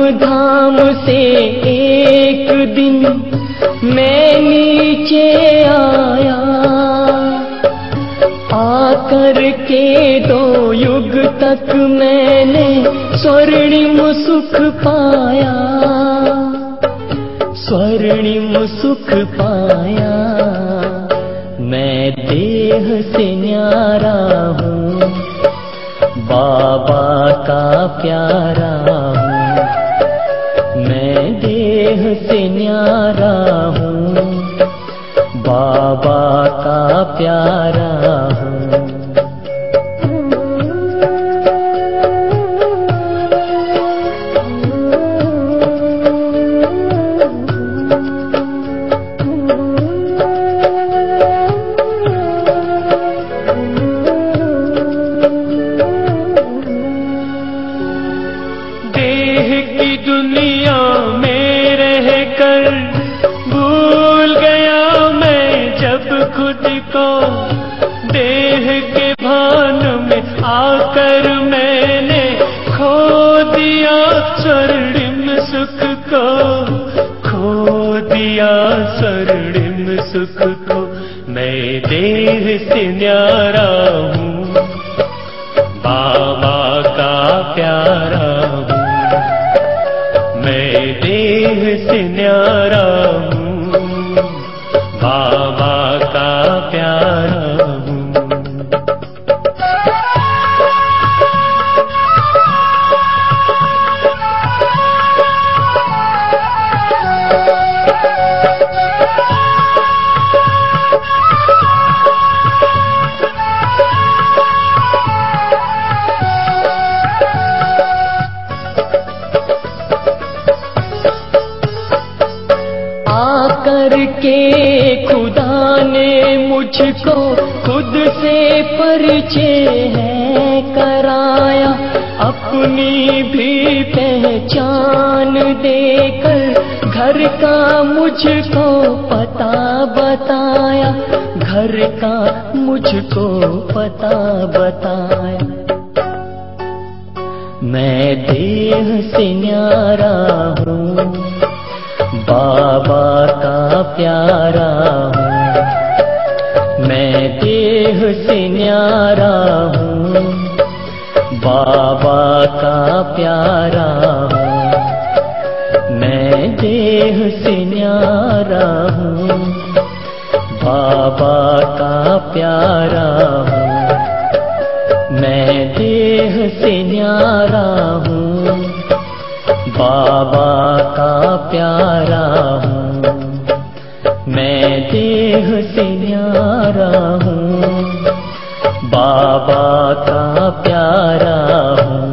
धाम से एक दिन मैं नीचे आया, आकर के 2 युग तक मैंने स्वर्णिम सुख पाया, स्वर्णिम सुख पाया। मैं देह से न्यारा हूँ, बाबा का प्यारा हूँ। मैं देह से न्यारा हूँ, बाबा का प्यारा हूँ। दुनिया में रहकर भूल गया मैं जब खुद को, देह के भान में आकर मैंने खो दिया स्वर्णिम सुख को, खो दिया स्वर्णिम सुख को। मैं देह से न्यारा हूँ, बाबा का प्यारा हूँ। मैं देह से न्यारा हूँ, बाबा का प्यारा हूँ। के खुदा ने मुझको खुद से परिचय है कराया, अपनी भी पहचान देकर घर का मुझको पता बताया, घर का मुझको पता बताया। मैं देह से न्यारा हूँ, बाबा का प्यारा हूँ। मैं देह से न्यारा हूँ, बाबा का प्यारा हूँ। मैं देह से न्यारा हूँ, बाबा का प्यारा हूँ। मैं देह से न्यारा हूँ, बाबा का प्यारा हूँ। मैं देह से न्यारा हूँ, बाबा का प्यारा हूँ।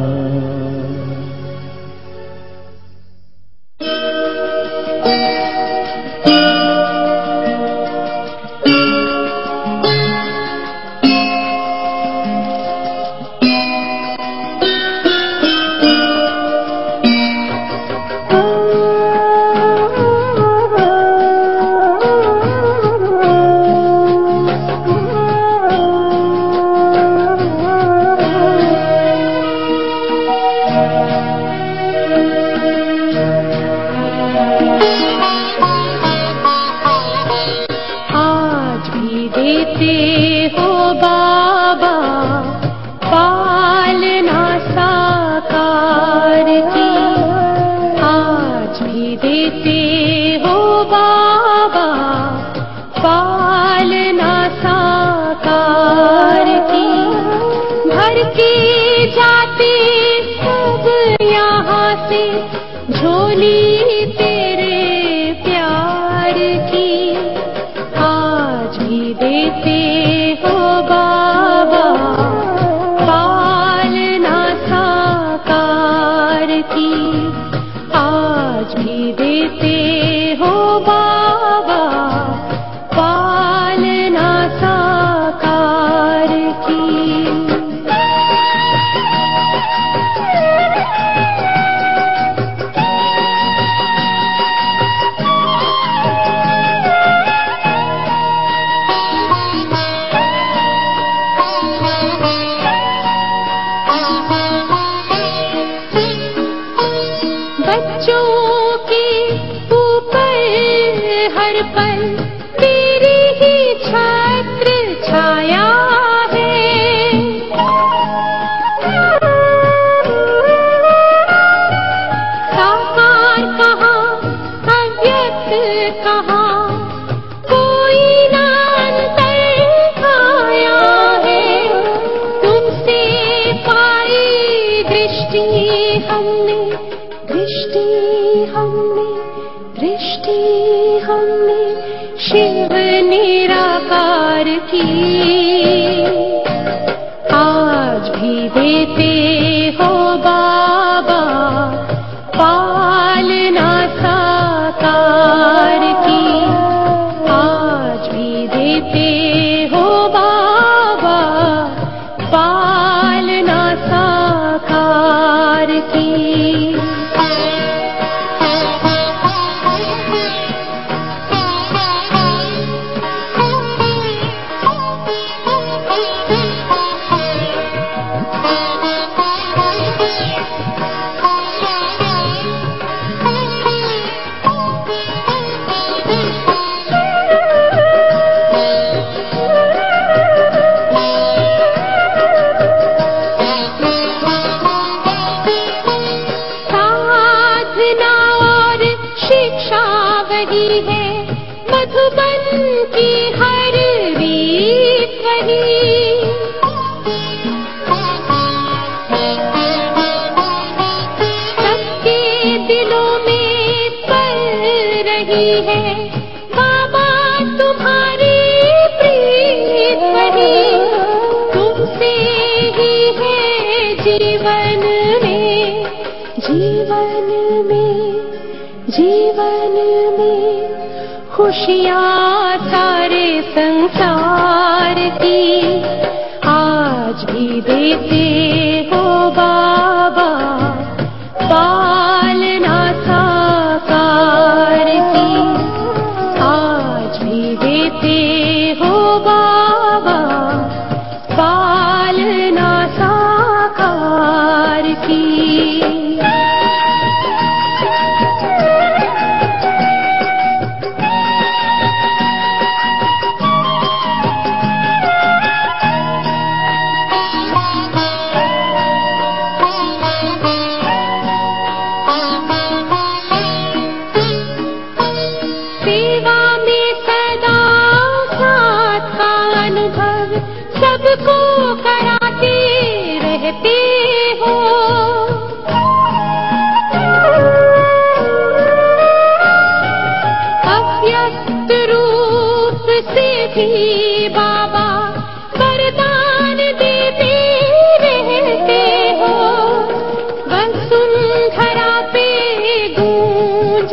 की आज भी देते हो बाबा पालना साकार की आज भी देते हो बाबा पालना साकार की जीवन में खुशियाँ सारे संसार की आज भी देते हो बाबा पालना साकार की आज भी देते हो बाबा पालना साकार की सबको कराते रहते हो अव्यक्त रूप से भी बाबा वरदान देते रहते हो वसुंधरा पे गूंज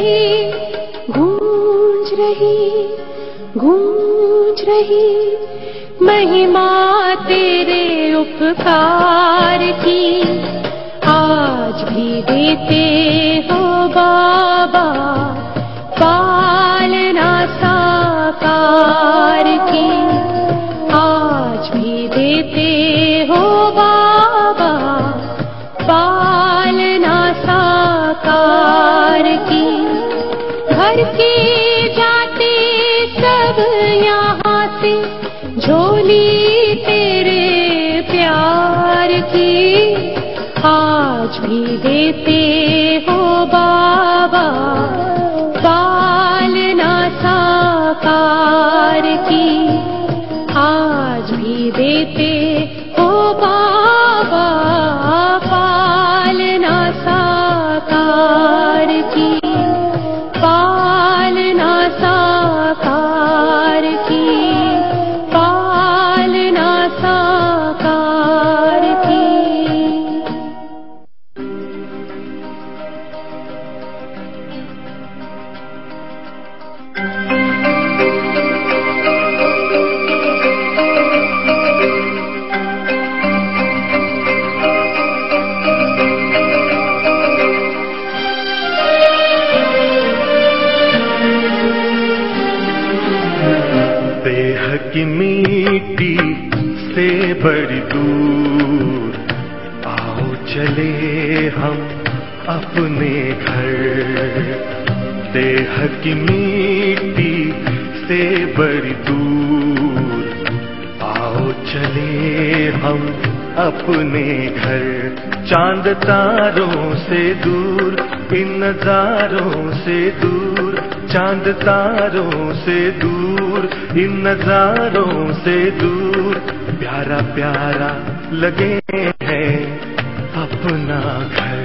रही महिमा तेरे उपकार की आज भी देते हो बाबा पालना साकार की आज भी देते हो बाबा पालना साकार की घर के जाते सब यहाँ से झोली तेरे प्यार की आज भी देते हो बाबा पालना साकार की आज भी देते हो बाबा पालना साकार की पालना साकार की पालना साकार की देह की मिट्टी से बड़ी दूर आओ चले हम अपने घर देह की मिट्टी से बड़ी दूर आओ चले हम अपने घर चांद तारों से दूर इन नजारों से दूर चांद तारों से दूर इन नजारों से दूर प्यारा प्यारा लगे है अपना घर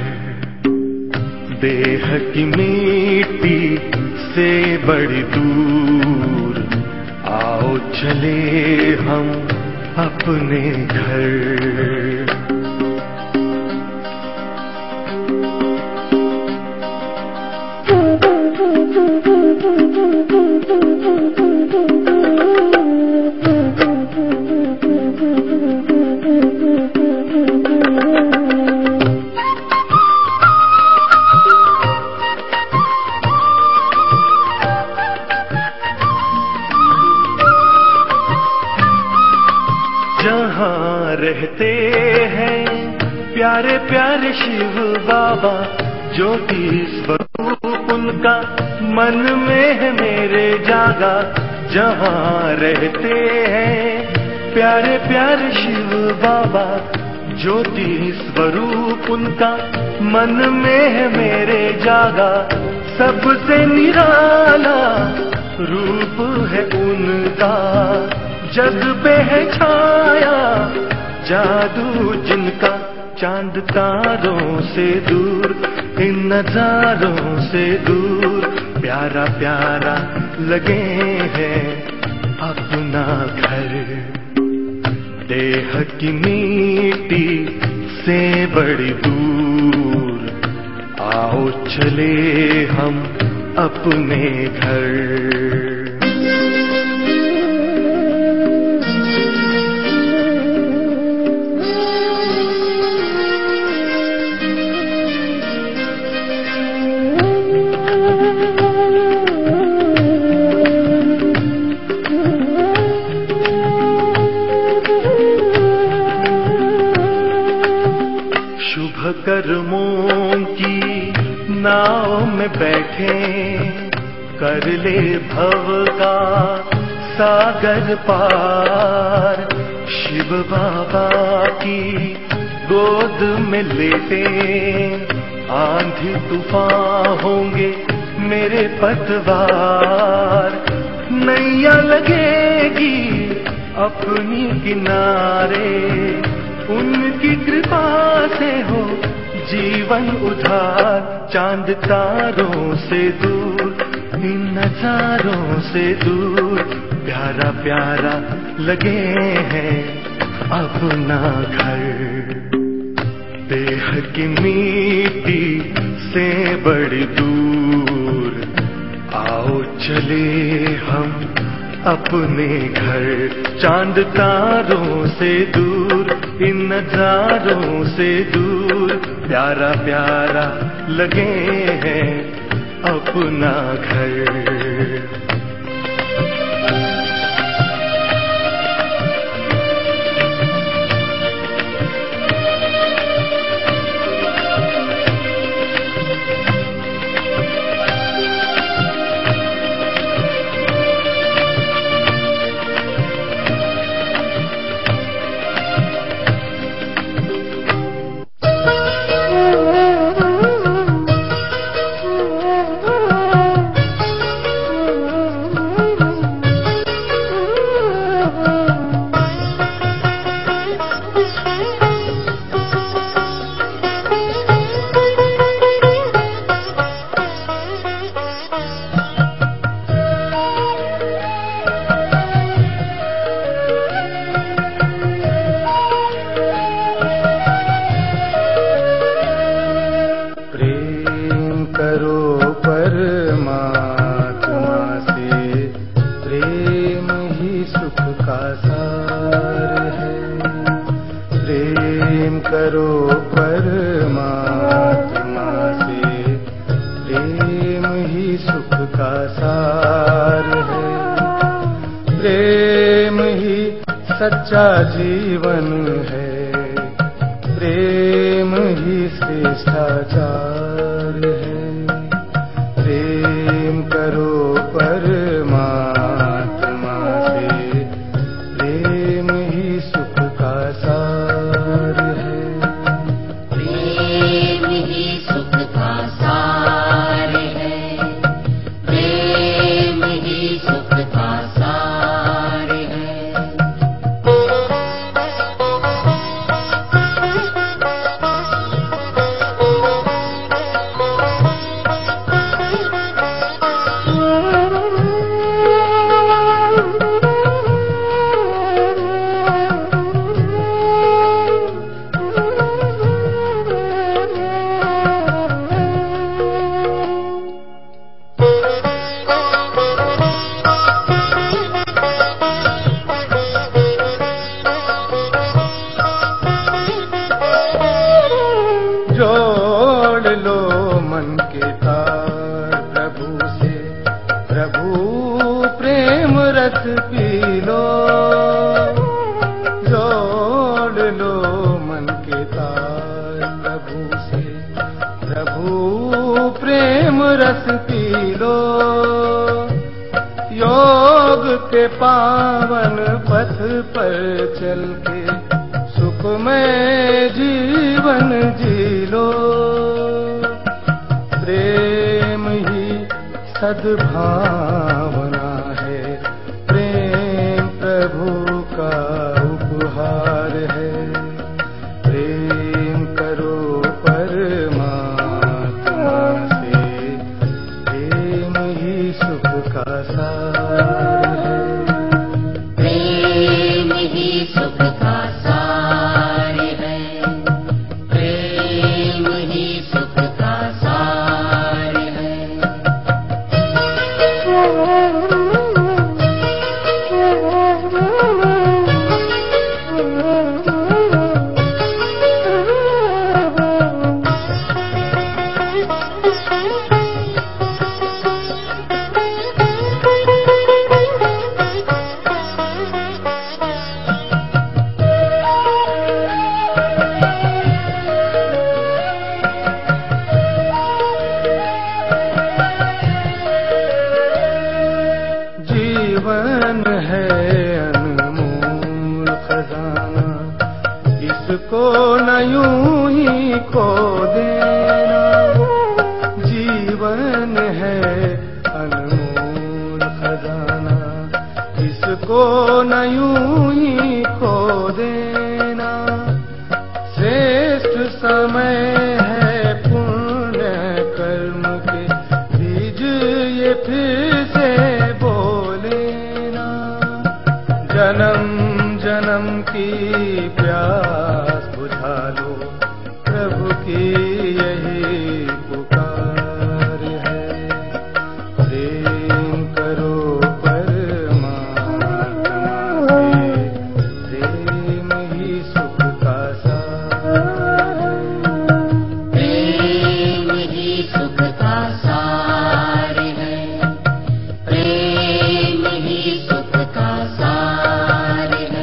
देह की मिट्टी से बड़ी दूर आओ चले हम अपने घर। जहाँ रहते हैं प्यारे प्यारे शिव बाबा, ज्योति स्वरूप उनका मन में है मेरे जागा। जहाँ रहते हैं प्यारे प्यारे शिव बाबा, ज्योति स्वरूप उनका मन में है मेरे जागा। सबसे निराला रूप है उनका, जग पे है छाया जादू जिनका। चांद तारों से दूर, इन नजारों से दूर, प्यारा प्यारा लगे हैं अपना घर। देह की मिट्टी से बड़ी दूर, आओ चले हम अपने घर। कर्मों की नाव में बैठे, कर ले भव का सागर पार। शिव बाबा की गोद में लेटे, आंधी तूफान होंगे मेरे पतवार। नैया लगेगी अपनी किनारे, उनकी कृपा से हो जीवन उधार। चांद तारों से दूर, इन नजारों से दूर, प्यारा प्यारा लगे हैं अपना घर। देह की मिट्टी से बड़ी दूर, आओ चले हम अपने घर। चांद तारों से दूर, इन नजारों से दूर, प्यारा प्यारा लगे हैं अपना घर। सच्चा जीवन है, प्रेम ही श्रेष्ठाचार है। प्रेम करो परमात्मा से, प्रेम ही सुख का सार है। प्रेम ही सुख का सार है, प्रेम ही सुख का सार है। रस पी लो, योग के पावन पथ पर चल के सुखमय जीवन जी लो। प्रेम ही सद्भावना है, प्रेम प्रभु का उपहार है। प्रेम करो परमात्मा से, प्रेम ही सुख का सार है। प्रेम ही सुख का सार है, प्रेम ही सुख का सार है। जीवन है अनमोल खजाना, इसको न यूं ही खो देना। जीवन है अनमोल खजाना, इसको न यूं ही खो देना। श्रेष्ठ समय है पुण्य कर्म के, बीज ये फिर से जन्म जन्म की प्यास बुझा लो, प्रभु की यही पुकार है। प्रेम करो परमात्मा से, प्रेम ही सुख का सार है। प्रेम ही सुख का सार है, प्रेम ही सुख का सार है।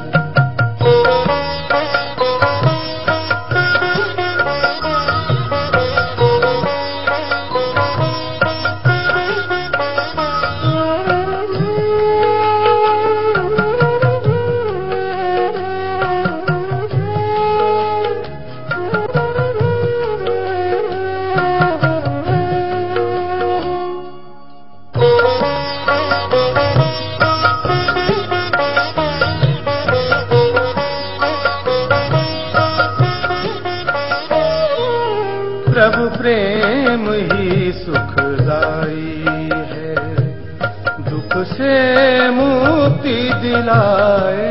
प्रभु प्रेम ही सुखदाई है, दुख से मुक्ति दिलाए।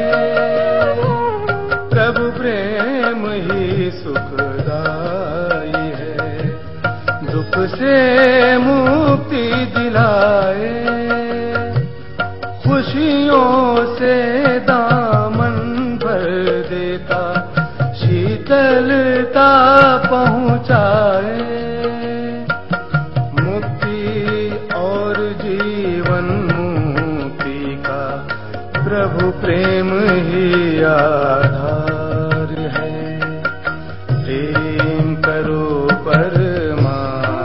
प्रभु प्रेम ही सुखदाई है, दुख से मुक्ति दिलाए। खुशियों से दामन भर देता, शीतलता पहुँचाए। मुक्ति और जीवन मुक्ति का प्रभु प्रेम ही आधार है। प्रेम करो परमात्मा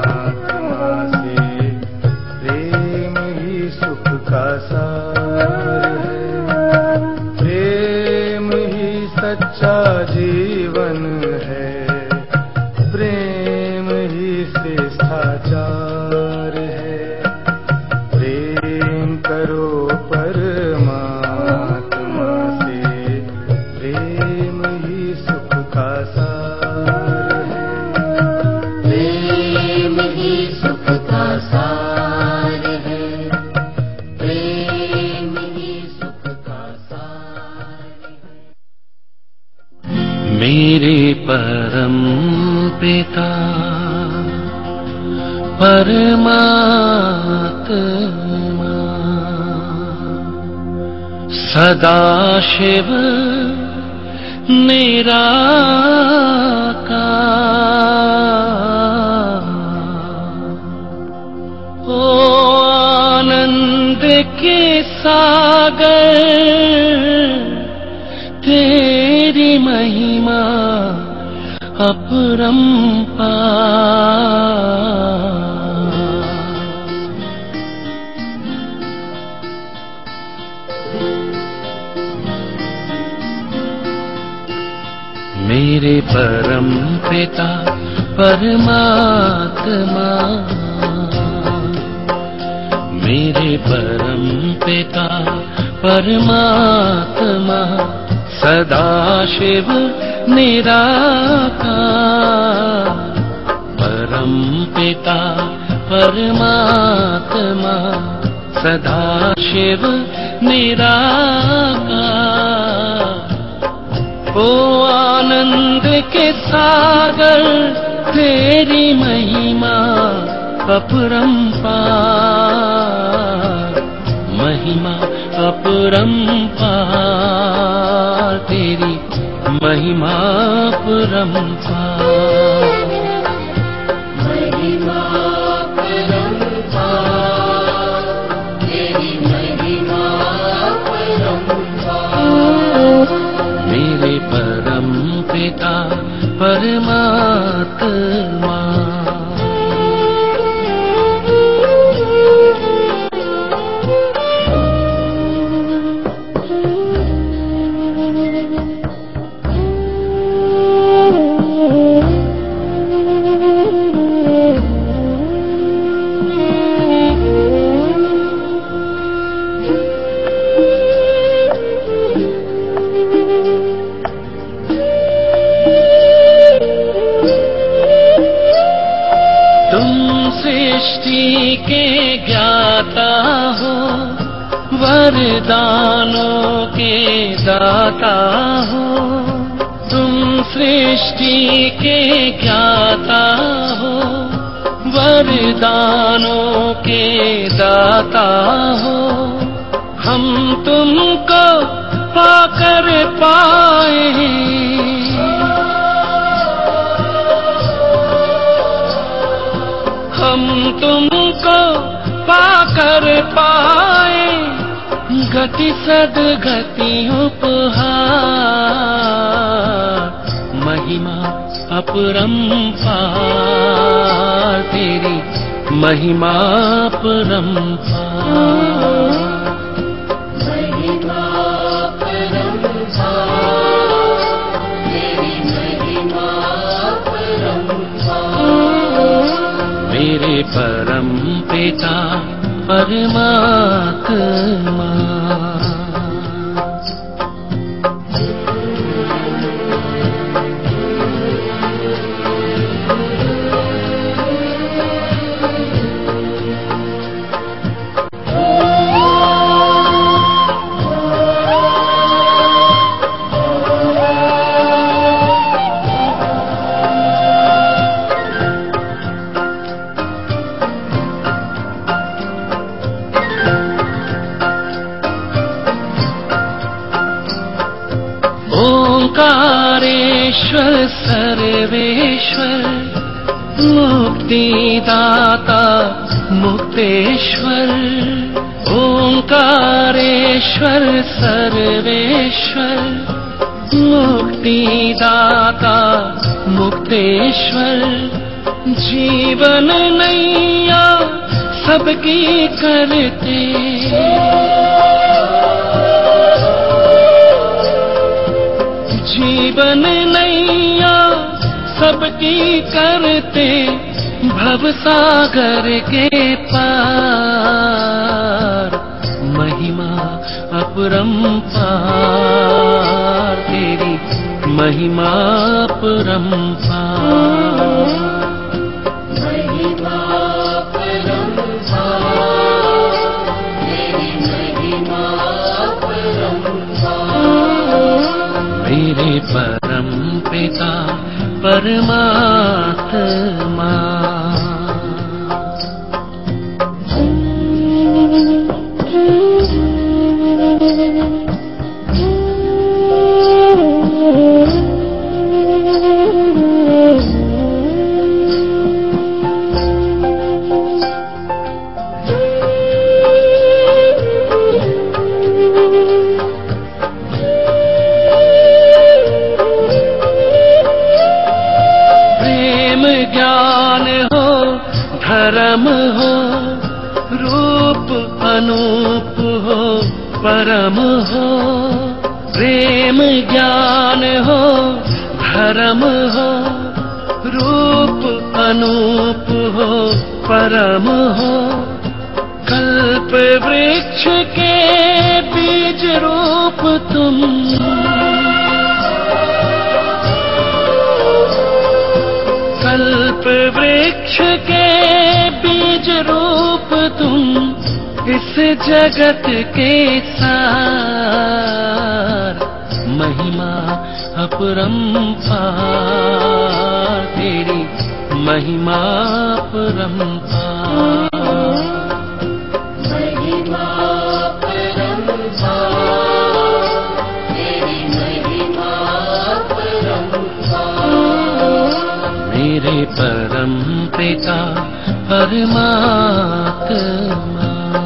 से, प्रेम ही सुख का सार है। प्रेम ही सच्चा जीवन है, प्रेम ही श्रेष्ठाचार है। प्रेम करो परमात्मा से, प्रेम ही सुख का सार है। प्रेम ही सुख का सार है, प्रेम ही सुख का सार है। मेरे परम पिता परमात्मा, सदाशिव निराकार, ओ आनंद के सागर, तेरी महिमा अपरंपार। मेरे परम पिता परमात्मा, मेरे परम पिता परमात्मा, सदाशिव निराकार। परम पिता परमात्मा, सदाशिव निराकार। ओ आनंद के सागर, तेरी महिमा अपरंपार, महिमा अपरंपार, तेरी महिमा अपरंपार। महिमा अपरंपार, तेरी महिमा अपरंपार। मेरे परम पिता परमात्मा। सृष्टि के ज्ञाता हो, वरदानों के दाता हो। तुम सृष्टि के ज्ञाता हो, वरदानों के दाता हो। हम तुमको पाकर पाए, हम तुमको पाकर पाए, गति सद्गति उपहार। महिमा अपरंपार, तेरी महिमा अपरंपार। महिमा अपरंपार, तेरी महिमा अपरंपार। मेरे परम पिता परमात्मा। ओंकारेश्वर सर्वेश्वर, मुक्तिदाता मुक्तेश्वर। ओंकारेश्वर सर्वेश्वर, मुक्तिदाता मुक्तेश्वर। जीवन नैया सबकी करते, जीवन नैया सबकी करते। भवसागर के पार, महिमा अपरंपार, तेरी महिमा अपरंपार। महिमा अपरंपार, तेरी महिमा अपरंपार। मेरे परम पिता परमात्मा। ज्ञान हो, धर्म हो, रूप अनूप हो, परम हो। प्रेम ज्ञान हो, धर्म हो, रूप अनूप हो, परम हो, कल्प वृक्ष के बीज रूप तुम। कल्प वृक्ष के बीज रूप तुम, इस जगत के सार। महिमा अपरंपार, तेरी महिमा अपरंपार। महिमा अपरंपार, तेरी महिमा अपरंपार। मेरे परम पिता परमात्मा।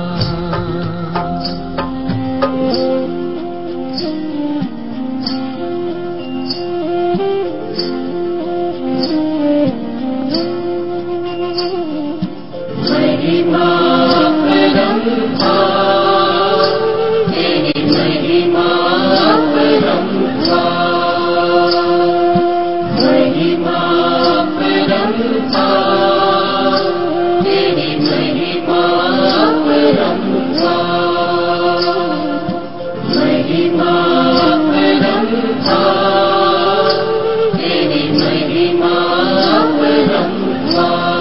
महिमा अपरंपार, तेरी महिमा अपरंपार। महिमा अपरंपार, तेरी महिमा अपरंपार। महिमा अपरंपार, तेरी महिमा अपरंपार।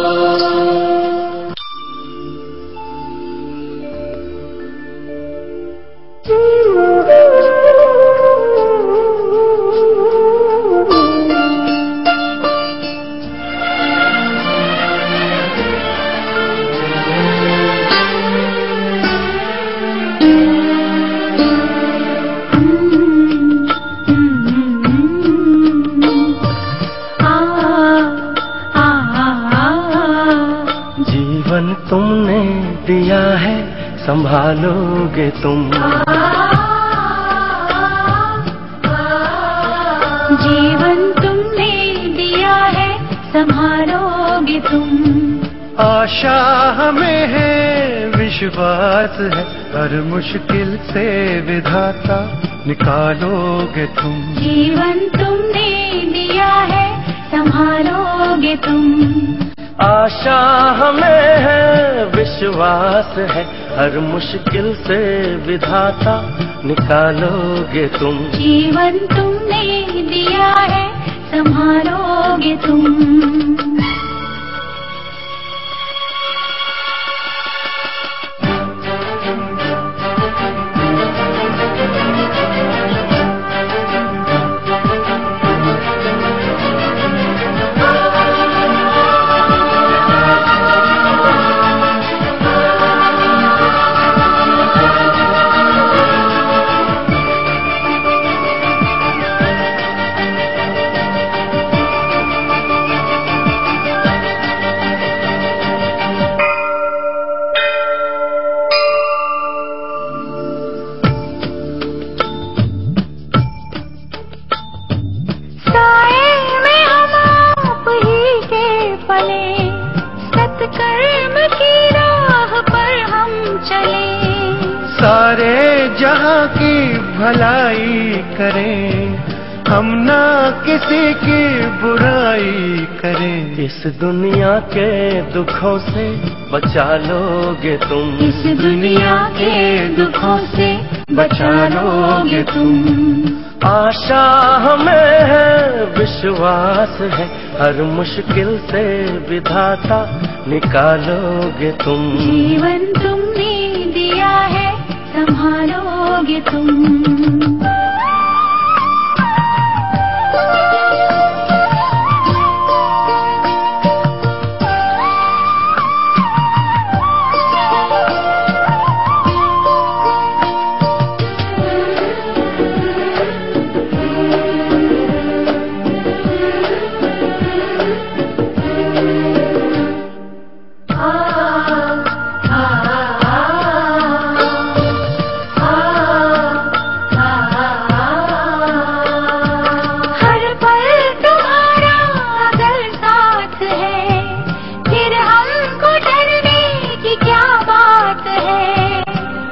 जीवन तुमने दिया है, संभालोगे तुम। जीवन तुमने दिया है, संभालोगे तुम। आशा हमें है, विश्वास है, हर मुश्किल से विधाता निकालोगे तुम। जीवन तुमने दिया है, संभालोगे तुम। आशा हमें है, विश्वास है, हर मुश्किल से विधाता निकालोगे तुम। जीवन तुमने दिया है, संभालोगे तुम। सारे जहां की भलाई करें, हम ना किसी की बुराई करें। इस दुनिया के दुखों से बचा लोगे तुम। इस दुनिया के दुखों से बचा लोगे तुम। आशा हमें है, विश्वास है, हर मुश्किल से विधाता निकालोगे तुम। जीवन तुमने दिया है, संभालोगे तुम।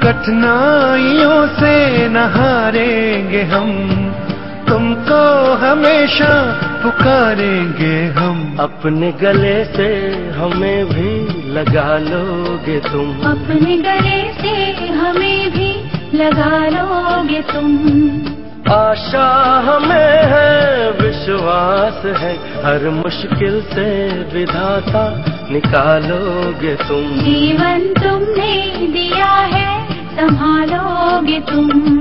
कठिनाइयों से न हारेंगे हम, तुमको हमेशा पुकारेंगे हम। अपने गले से हमें भी लगा लोगे तुम, अपने गले से हमें भी लगा लोगे तुम। आशा हमें है, विश्वास है, हर मुश्किल से विधाता निकालोगे तुम। जीवन तुमने दिया है, संभालोगे तुम।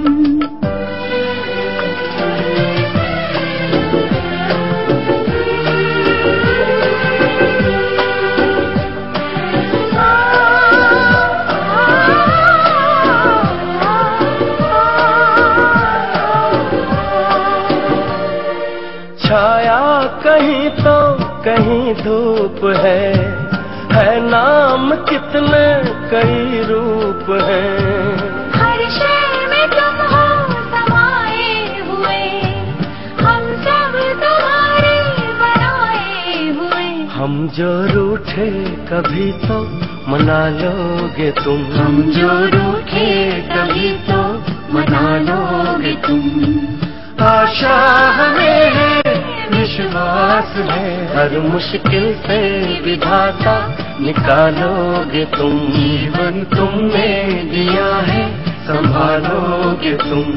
छाया कहीं तो कहीं धूप है नाम कितने कई रूप हैं। हर शय में तुम हो समाए हुए, हम सब तुम्हारे बनाए हुए। हम जो रूठे कभी तो मना लोगे तुम, हम जो रूठे कभी तो मना लोगे तुम। आशा हमें है, विश्वास है, हर मुश्किल से विधाता निकालोगे तुम। जीवन तुमने दिया है, संभालोगे तुम।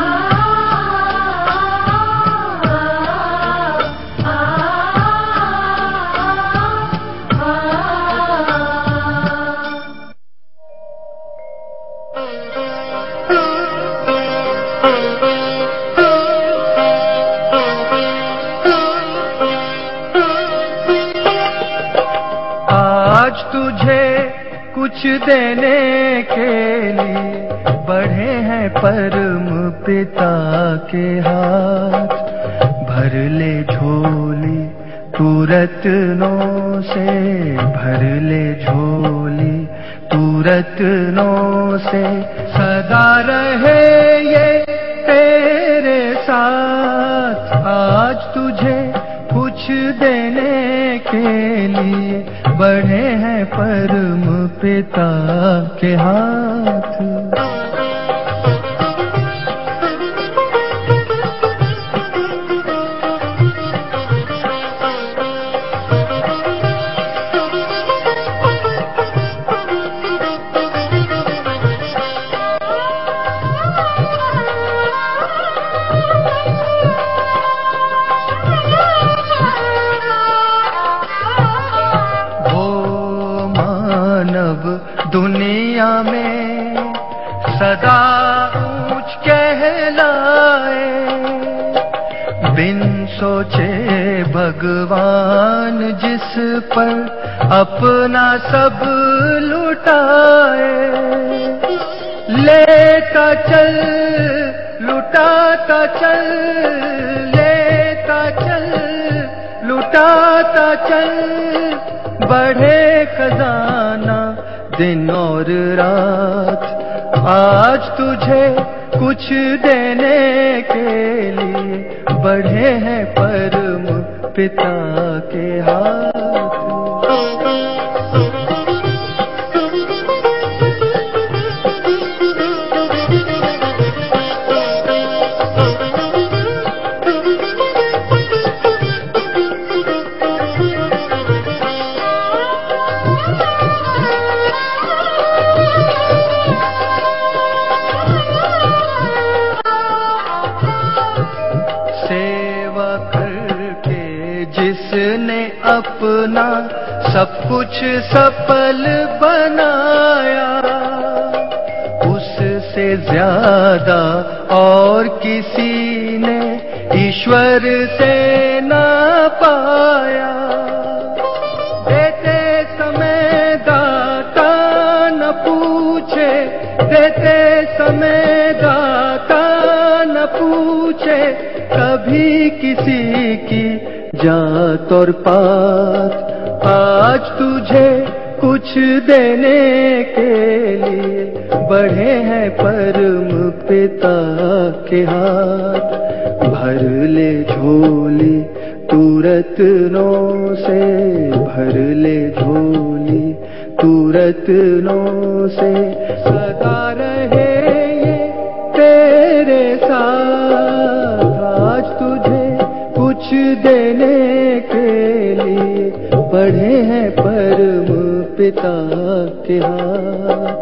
आज तुझे कुछ देने के लिए बढ़े हैं परम पिता के हाथ। भर ले झोली तू रत्नों से, भर ले झोली तू रत्नों से। सदा रहे ये तेरे साथ। आज तुझे कुछ देने के लिए बढ़े हैं परम पिता के हाथ। दुनिया में सदा ऊंच कहलाए, बिन सोचे भगवान जिस पर अपना सब लुटाए। लेता चल लुटाता चल, लेता चल लुटाता चल। बढ़े खजाना दिन और रात। आज तुझे कुछ देने के लिए बढ़े हैं परम पिता के हाथ। सेवा करके जिसने अपना सब कुछ सफल बनाया, उससे ज्यादा और किसी ने ईश्वर से ना पाया। देते समय दाता न पूछे, देते समय दाता न पूछे कभी किसी की जात और पात। आज तुझे कुछ देने के लिए बढ़े हैं परम पिता के हाथ। भर ले झोली तू रत्नों से, भर ले झोली तू रत्नों से। सदा रहे ये तेरे साथ। आज तुझे पिता के हाथ।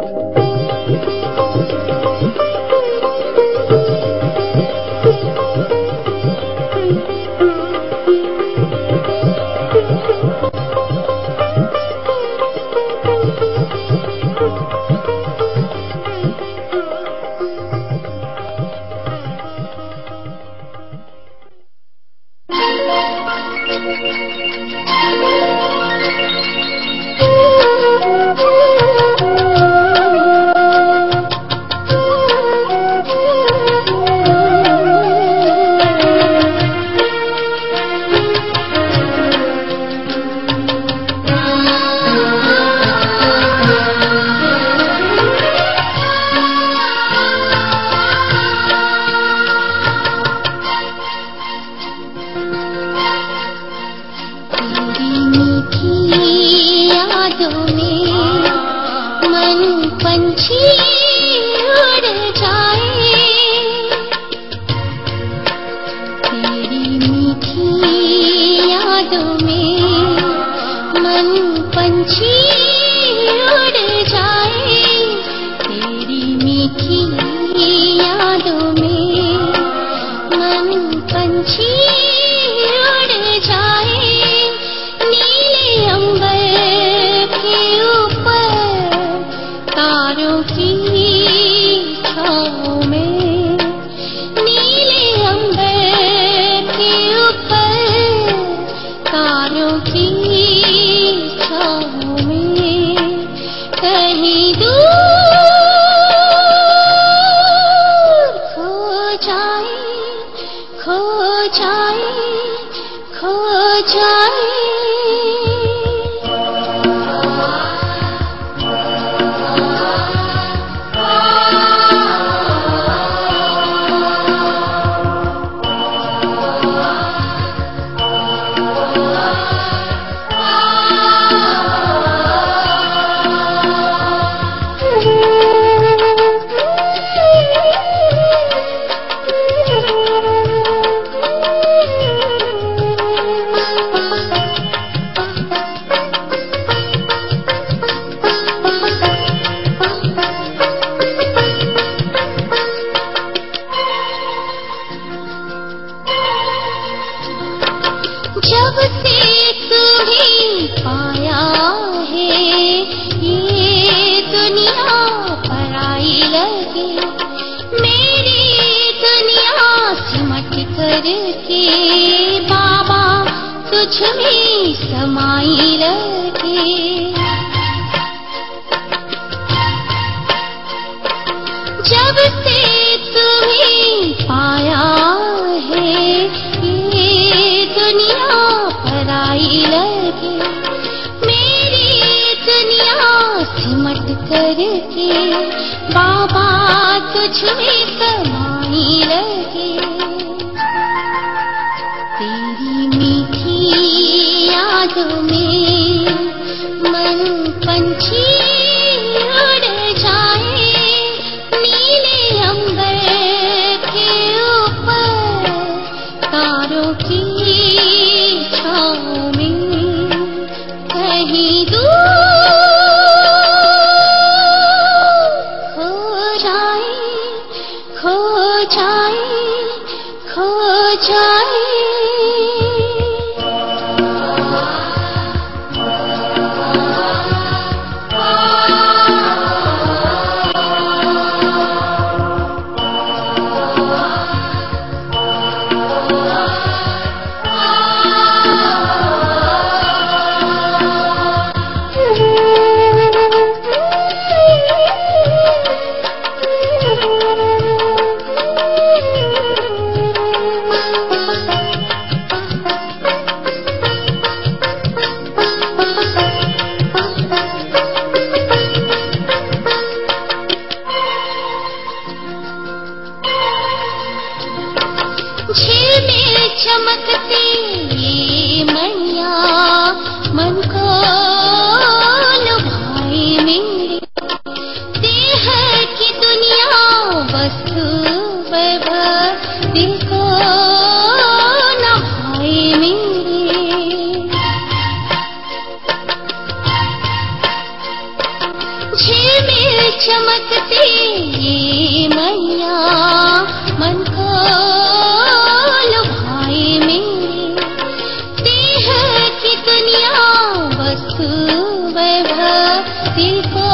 लुभाए मेरे देह की दुनिया वस्तु वैभव दिल को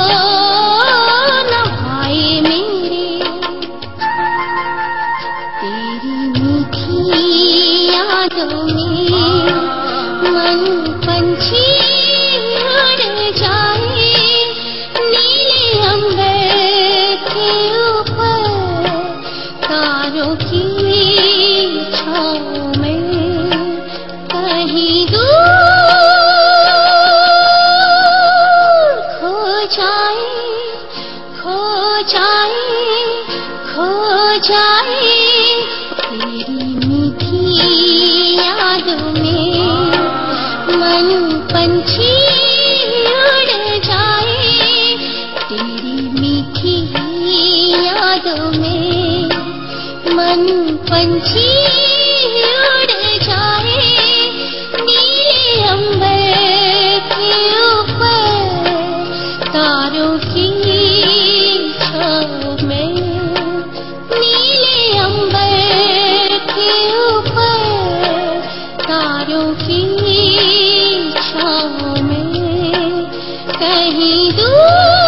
नभाए मेरे तेरी मीठी यादों में मन पंछी उड़ जाए नीले अंबर के ऊपर तारों की छाँव में कहीं दूर खो जाए खो जाए खो जाए तेरी मीठी यादों में मन पंछी उड़ जाए तेरी मीठी यादों में मन पंछी उड़ जाए नीले अंबर के ऊपर तारों की छाँव में नीले अंबर के ऊपर तारों की छाँव में कहीं दूर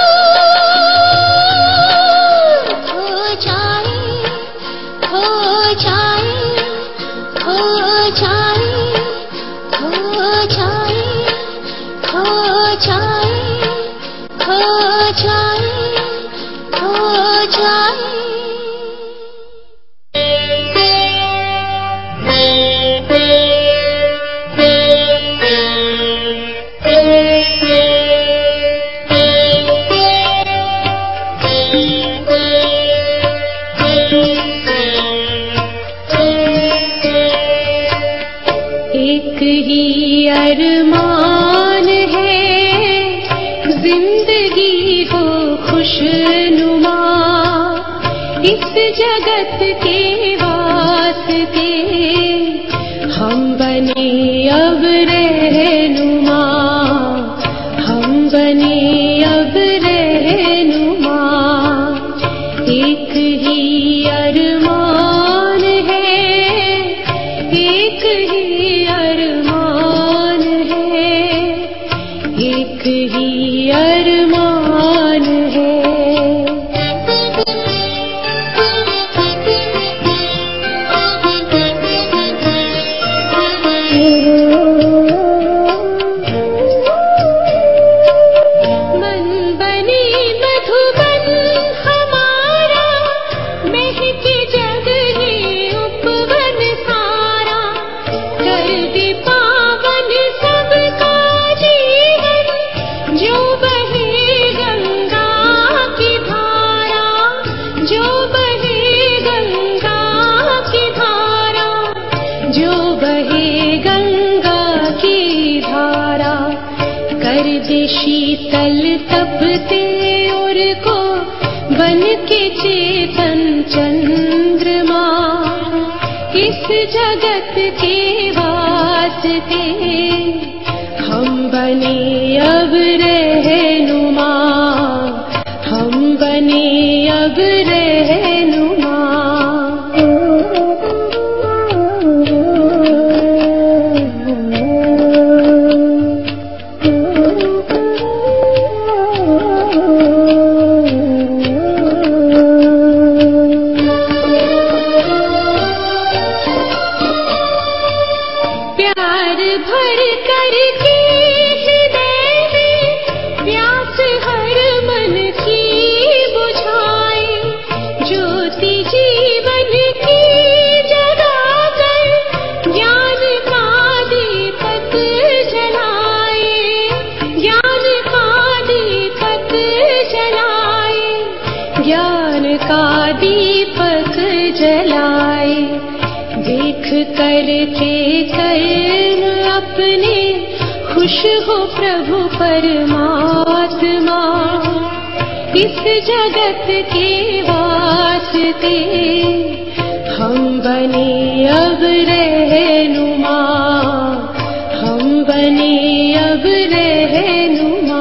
खो जाए खो जाए खो जाए खो जाए खो जाए खो जाए खो जाए एक ही अरमान है जिंदगी हो खुशनुमा इस जगत के वास्ते हम बने अब रहनुमा हम बने अब रहनुमा एक ही अरमान है एक ही अरमान है एक ही अरमान है मन बने मधुबन हमारा महके जगने उपवन सारा कर दे पावन सबका जीवन जो बहे गंगा की धारा जो बहे गंगा की धारा जो बहे गंगा की धारा कर दे शीतल तपते और को बन के चेतन चंद्रमा इस जगत के वास्ते हम बने अब रहनुमा हम बने अब रहनुमा प्यार भर करके हृदय में प्यास हर मन की बुझाए ज्योति जीवन की जगा कर ज्ञान का दीपक जलाए ज्ञान का दीपक जलाए ज्ञान का दीपक जलाए देख करके कर्म अपने खुश हो प्रभु परमात्मा इस जगत के वास्ते हम बने अब रहनुमा हम बने अब रहनुमा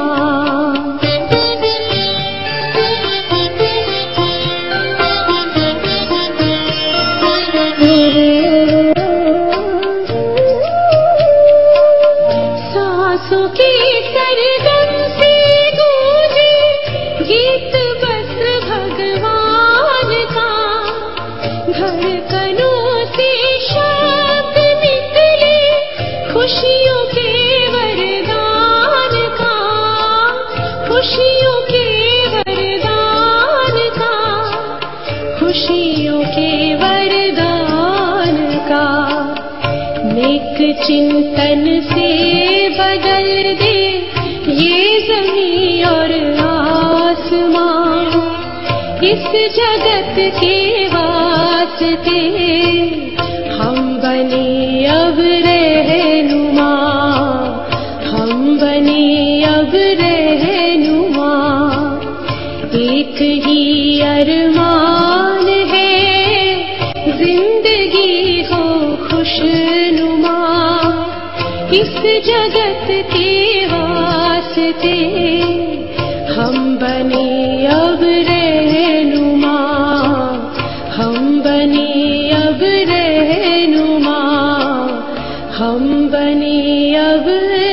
जुबानों से शब्द निकले खुशियों के वरदान का, खुशियों के वरदान का, खुशियों के वरदान का। नेक चिंतन से बदल दे ये ज़मीं और आसमां, इस जगत के वास्ते हम बने अब रहनुमा, हम बने अब रहनुमा। एक ही अरमान है जिंदगी हो खुशनुमा, इस जगत के वास्ते हम बने अब रहनुमा, हम बने अब रहनुमा, हम बने अब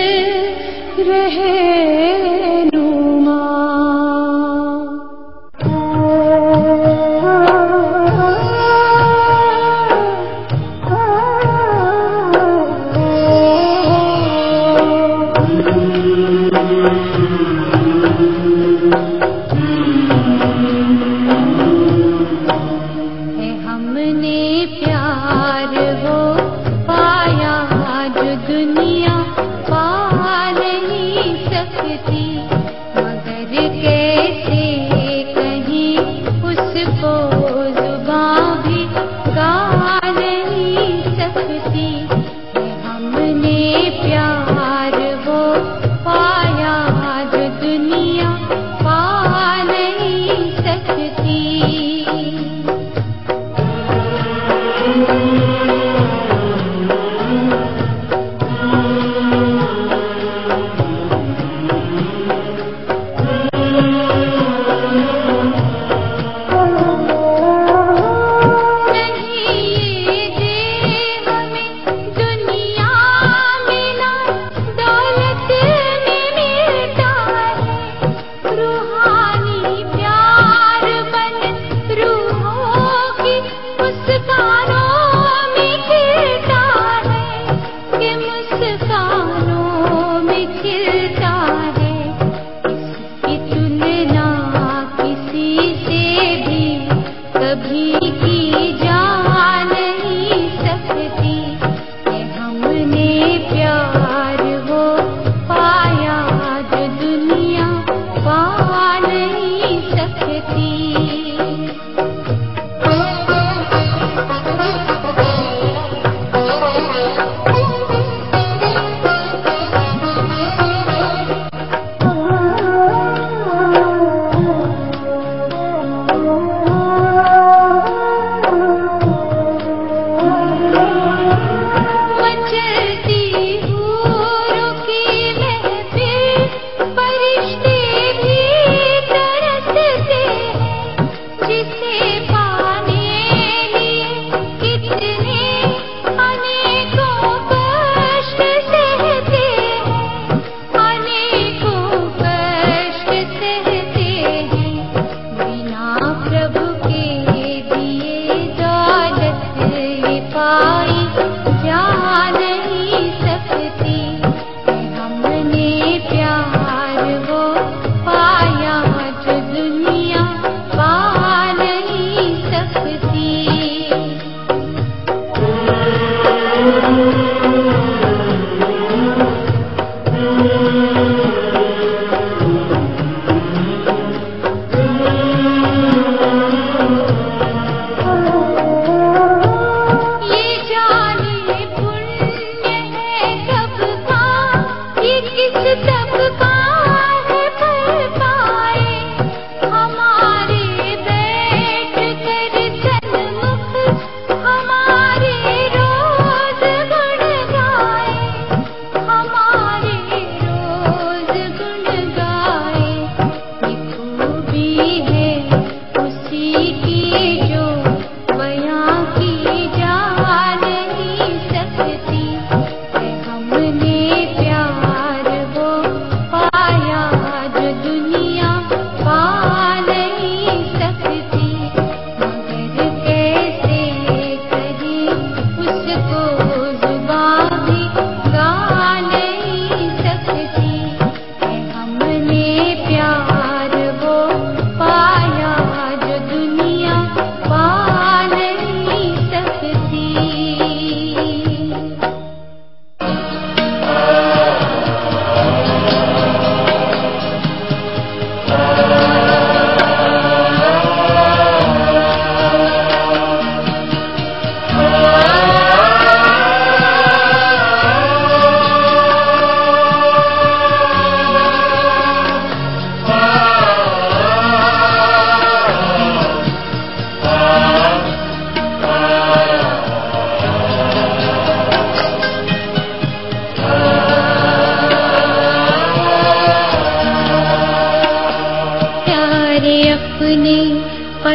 रहनुमा। हमने प्यार वो पाया जो दुनिया पा नहीं सकती, मगर कैसे कहीं उसको जुबां भी गा नहीं सकती। हमने प्यार वो पाया जो दुनिया पा नहीं सकती।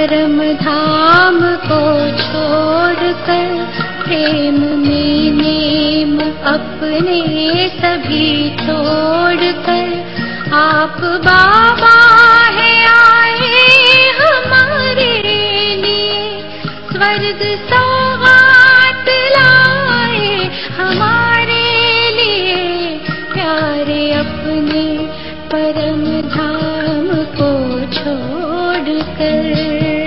परम धाम को छोड़कर प्रेम में नेम अपने सभी तोड़कर आप बाबा है आए हमारे लिए, स्वर्ग सौगात लाए हमारे लिए, प्यारे अपने परम धाम को छोड़कर।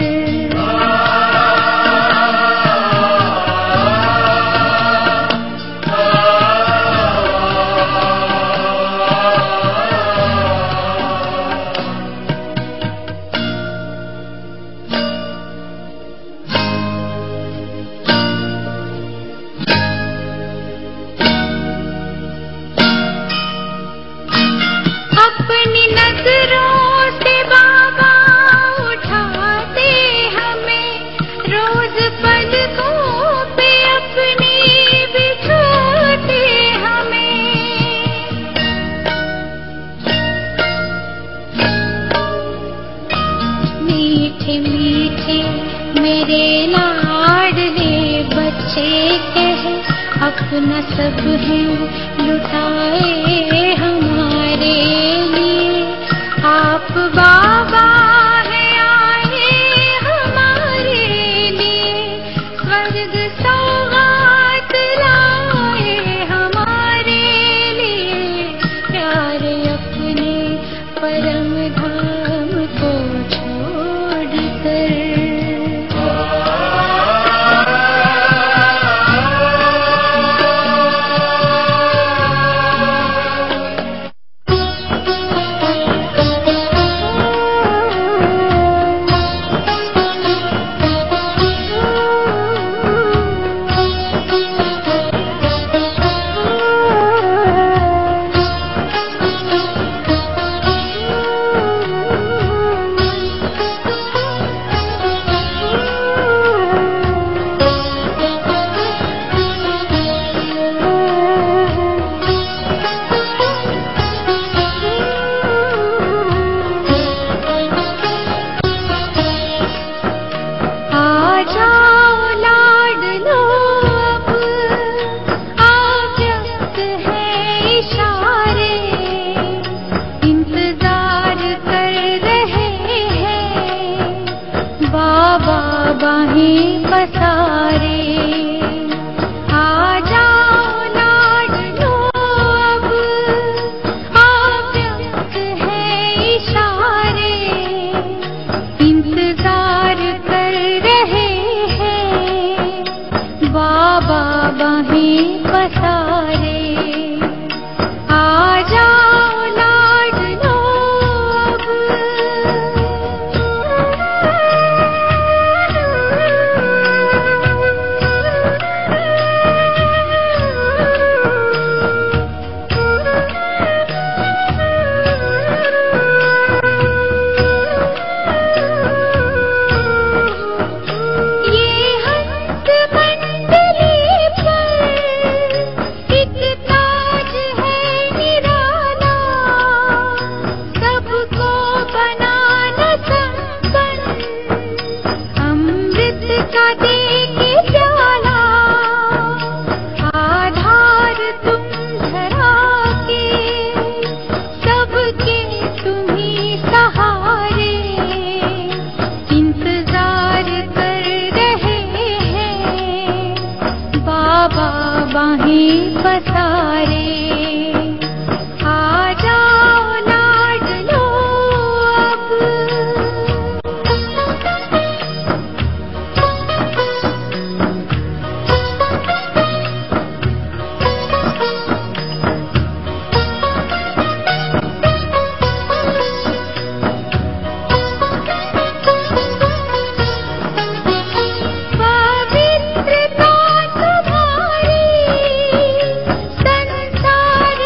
अपनी नजरों से बाबा उठाते हमें, रोज पलकों पे अपनी बिठाते हमें। मीठे मीठे मेरे लाडले बच्चे कहे, अपना सब है लुटाए हमारे लिए, आप बाबा है आए हमारे लिए, स्वर्ग सौगात लाए हमारे लिए, प्यारे अपने परम धाम को छोड़कर। बाहें पसारे, आ जाओ लाडलो अब, आप व्यस्त है इशारे, इंतजार कर रहे हैं बाबा बाहें पसारे, आ जाओ लाडलो अब। बाहें पसारे, आ जाओ लाडलो अब। पवित्रता तुम्हारी संसार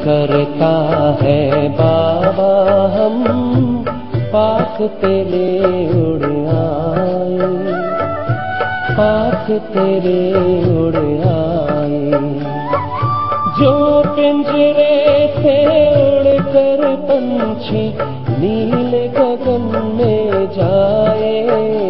करता है बाबा हम पास तेरे उड़ आए, पास तेरे उड़ आए। जो पिंजरे से उड़कर पंछी नीले गगन में जाए,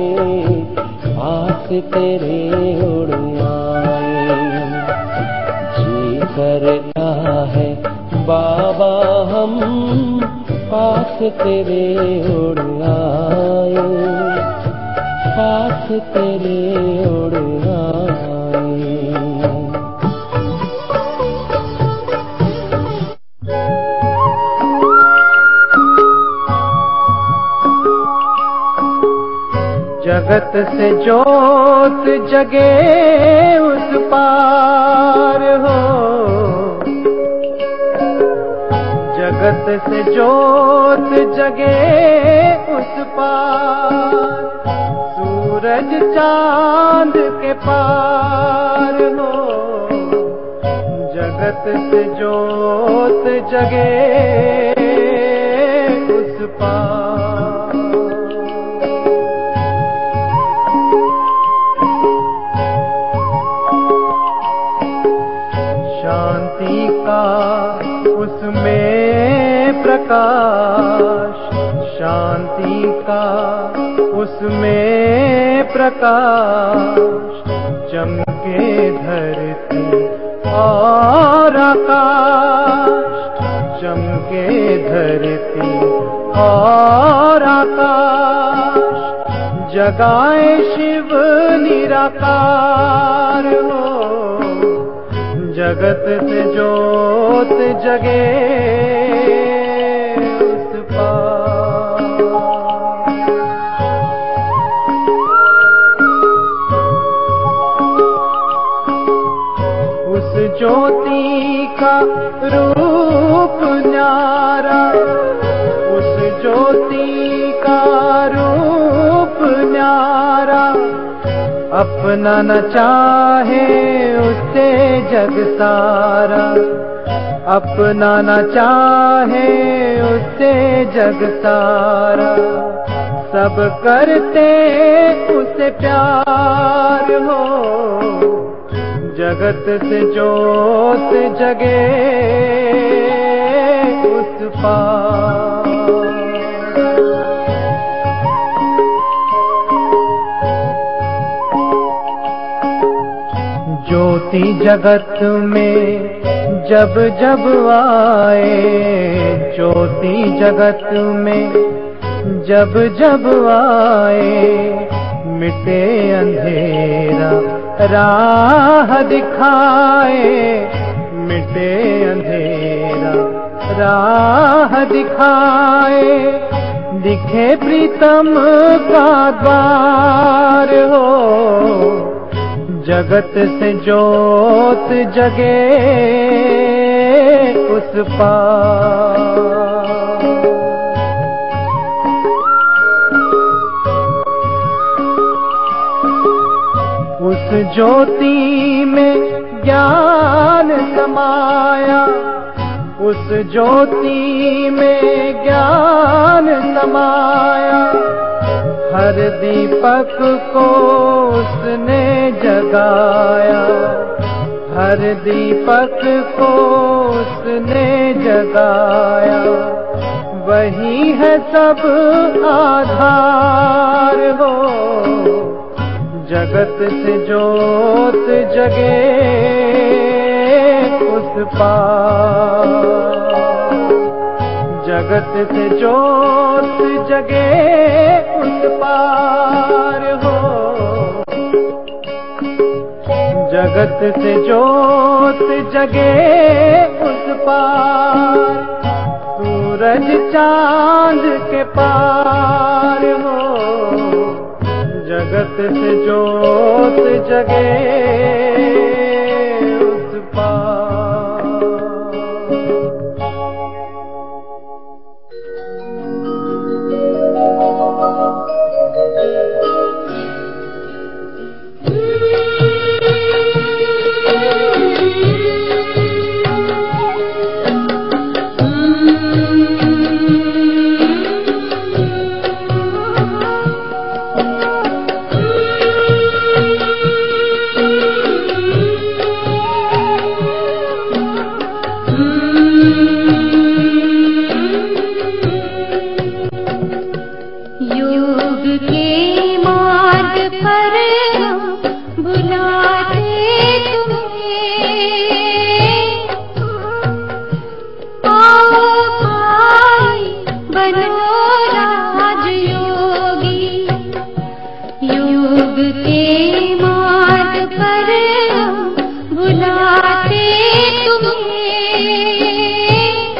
पास तेरे उड़ आए। जी करता है बाबा हम पास तेरे उड़ आए, पास तेरे उड़ आए। जगत से जोत जगे उस पार हो, जगत से जोत जगे उस पार, सूरज चांद के पार हो। जगत से जोत जगे उस पार। शांति का उसमें प्रकाश, शांति का उसमें प्रकाश, चमके धरती और आकाश, चमके धरती और आकाश, जगाए शिव निराकार हो। जगत से जोत जगे उस पार। उस ज्योति का रूप न्यारा, उस ज्योति का रूप न्यारा, अपना न चाहे उससे जग सारा, अपना न चाहे उससे जग सारा, सब करते उसे प्यार हो। जगत से जोत जगे उस पार। ज्योति जगत में जब जब आए, ज्योति जगत में जब जब आए, मिटे अंधेरा राह दिखाए, मिटे अंधेरा राह दिखाए, दिखे प्रीतम का द्वार हो। जगत से जोत जगे उस पार। उस ज्योति में ज्ञान समाया, उस ज्योति में ज्ञान समाया, हर दीपक को उसने जगाया, हर दीपक को उसने जगाया, वही है सब आधार हो। जगत से जोत जगे उस पार। जगत से जोत जगे उस पार हो। जगत से जोत जगे उस पार, सूरज चांद के पार हो। जगत से जोत जगे उस पार। योग के मार्ग पर हम बुलाते तुम्हें, आओ भाई बनो राजयोगी। योग के मार्ग पर हम बुलाते तुम्हें,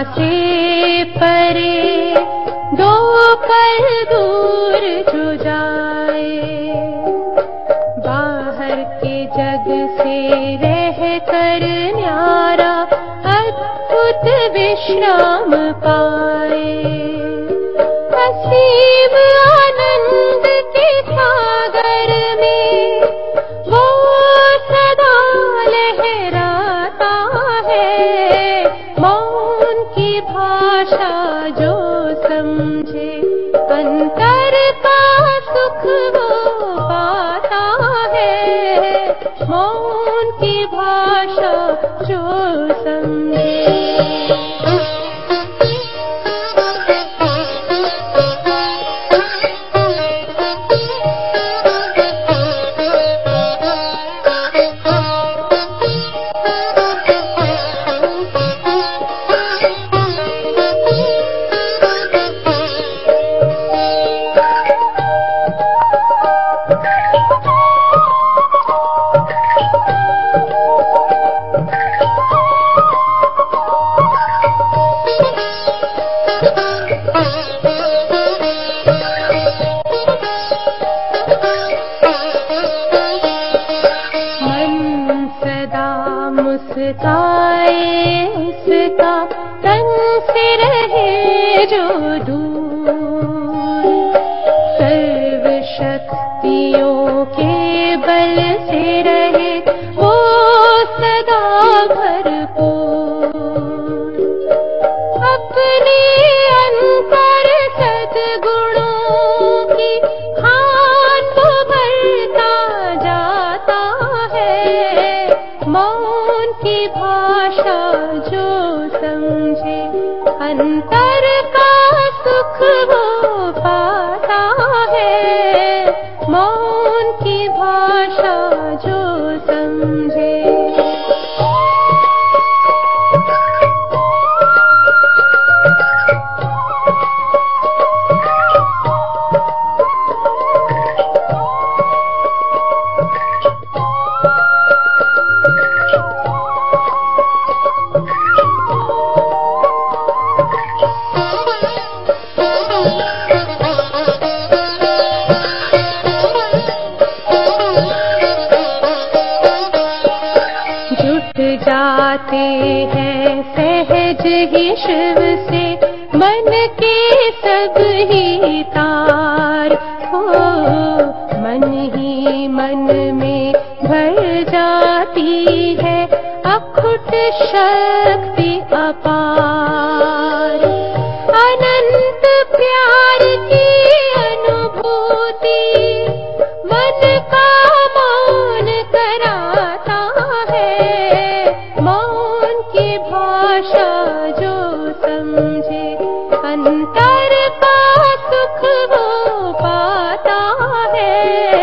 से परे दो पल दूर जो जाए, बाहर के जग से रह कर न्यारा अद्भुत विश्राम पाए। असीम आनंद के सागर में वो सदा लहराता है। मौन की भाषा जो समझे अंतर का सुख वो पाता है। मौन की भाषा जो समझे। मुस्काए उसका तन से रहे जो दूर, सर्व शक्तियों के बल से रहे वो सदा भरपूर। अपने अंतर सद्गुणों की खान वो भरता जाता है। मौन की भाषा जो समझे अंतर का सुख वो पाता है। मौन की भाषा जो समझे। जाते हैं सहज ही शिव से मन के सब ही तार हो। मन ही मन में भर जाती है अखुट शक्ति अपार। अनंत प्यार की अनुभूति मन का मौन कराता है। मौन की भाषा जो समझे अंतर का सुख वो पाता है।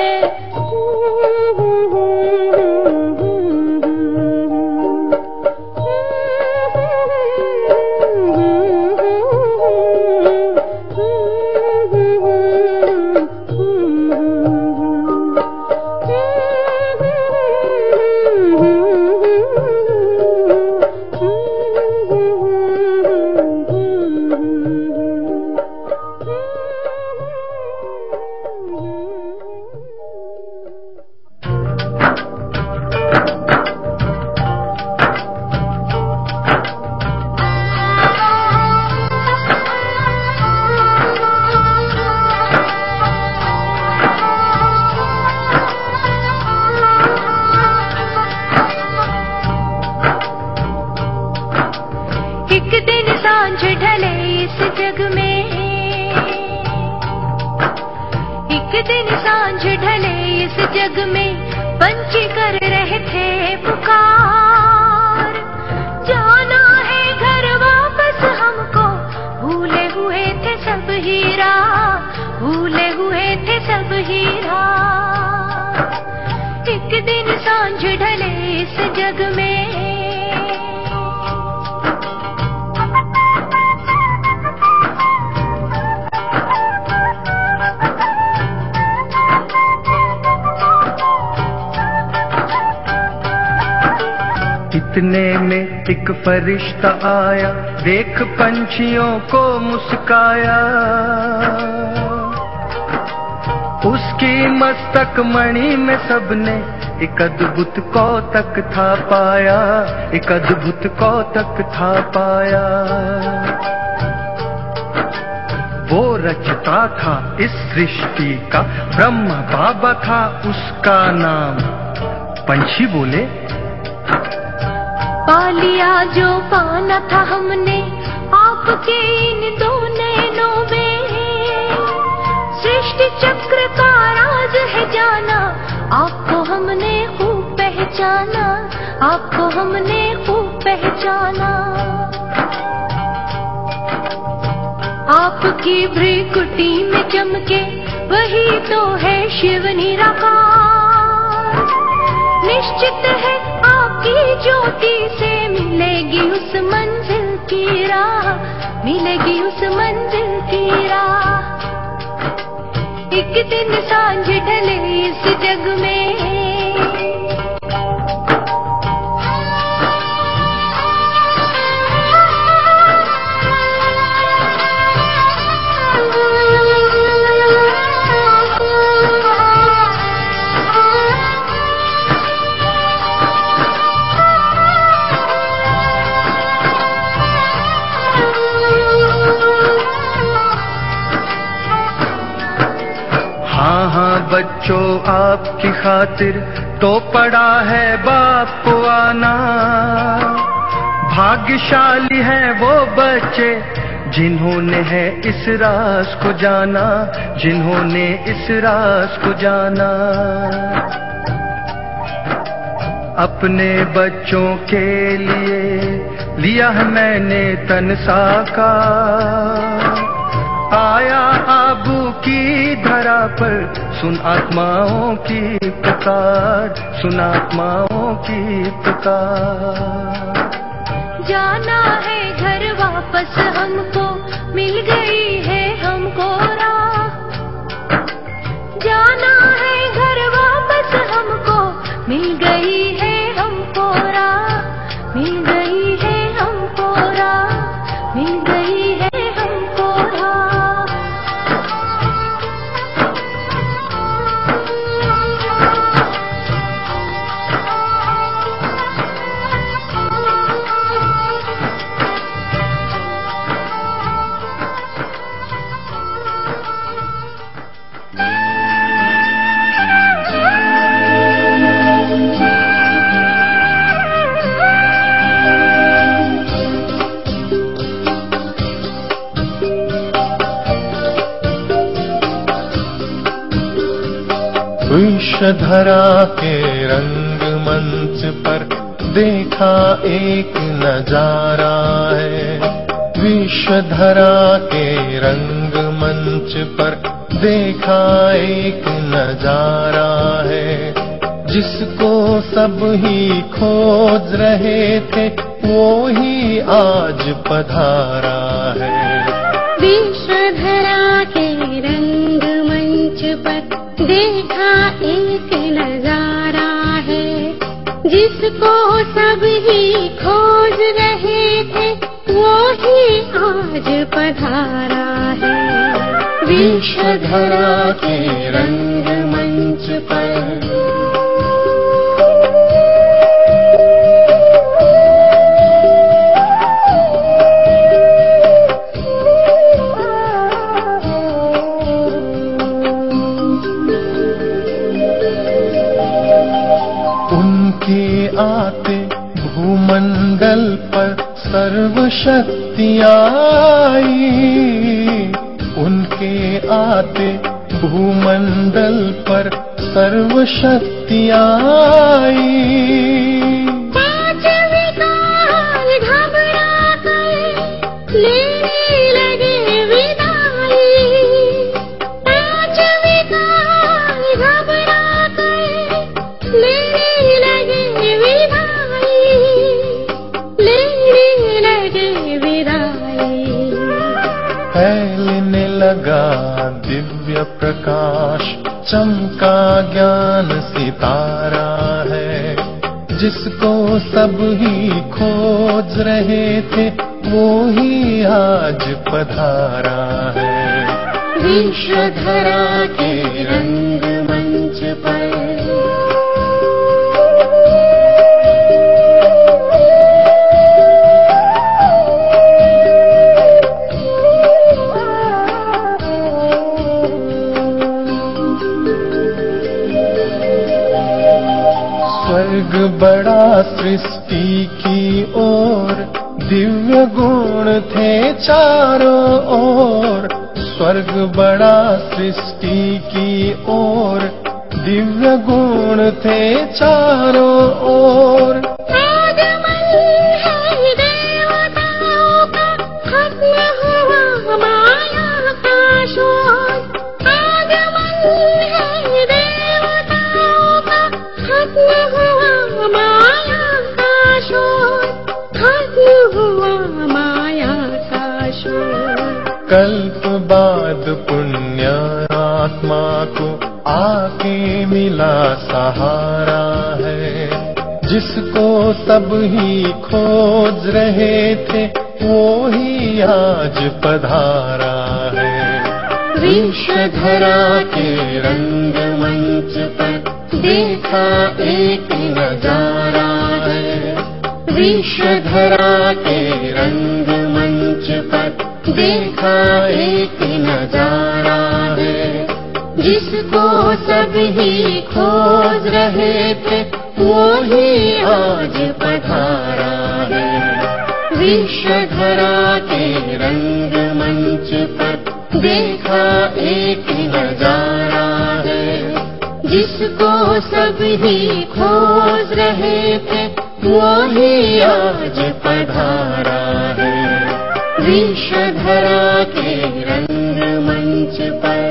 एक दिन सांझ ढले इस जग में, एक दिन सांझ ढले इस जग में, पंछी कर रहे थे पुकार। जाना है घर वापस हमको, भूले हुए थे सब हीरा, भूले हुए थे सब हीरा। एक दिन सांझ ढले इस जग में, इतने में एक फरिश्ता आया, देख पंछियों को मुस्काया। उसकी मस्तक मणि में सबने एक अद्भुत कौतक था पाया, एक अद्भुत कौतक था पाया। वो रचता था इस सृष्टि का, ब्रह्मा बाबा था उसका नाम। पंछी बोले, पा लिया जो पाना था हमने आपके इन दो नैनों में। सृष्टि चक्र का राज है जाना, आपको हमने खूब पहचाना, आपको हमने खूब पहचाना। आपकी भ्रिकुटी में चमके वही तो है शिव निराकार। निश्चित है आपकी ज्योति से मिलेगी उस मंजिल की राह, मिलेगी उस मंजिल की राह। एक दिन सांझ ढले इस जग में, बच्चों आपकी खातिर तो पड़ा है बाप को आना। भाग्यशाली हैं वो बच्चे जिन्होंने है इस राज को जाना, जिन्होंने इस राज को जाना। अपने बच्चों के लिए लिया है मैंने तन साकार। आया आबू की धरा पर, सुन आत्माओं की पुकार, सुन आत्माओं की पुकार। जाना है घर वापस हमको, मिल गई है हमको राह। जाना है घर वापस हमको, मिल गई है हमको राह, मिल गई है हमको राह, मिल गई है हमको राह। विश्वधरा के रंग मंच पर देखा एक नजारा है। विश्वधरा के रंग मंच पर देखा एक नजारा है। जिसको सब ही खोज रहे थे वो ही आज पधारा है। विश्वधरा के रंग मंच पर देखा एक नजारा है। जिसको सब ही खोज रहे थे वो ही आज पधारा है। विश्वधरा के रंग मंच पर आते भूमंडल पर सर्वशक्तियाँ आई। उनके आते भूमंडल पर सर्वशक्तियाँ आई। फैलने लगा दिव्य प्रकाश, चमका ज्ञान सितारा है। जिसको सब ही खोज रहे थे वो ही आज पधारा है। विश्वधरा के रंगमंच पर स्वर्ग बड़ा सृष्टि की ओर, दिव्य गुण थे चारों ओर। स्वर्ग बड़ा सृष्टि की ओर, दिव्य गुण थे चारों ओर। कल्प बाद पुण्य आत्मा को आके मिला सहारा है। जिसको सब ही खोज रहे थे वो ही आज पधारा है। विश्वधरा के रंगमंच पर देखा एक नजारा है। विश्वधरा के रंगमंच पर देखा एक नजारा है। जिसको सब ही खोज रहे थे वो ही आज पधारा है। विश्वधरा के रंगमंच पर देखा एक नजारा है। जिसको सब ही खोज रहे थे वो ही आज पधारा है। विश्वधरा के रंगमंच पर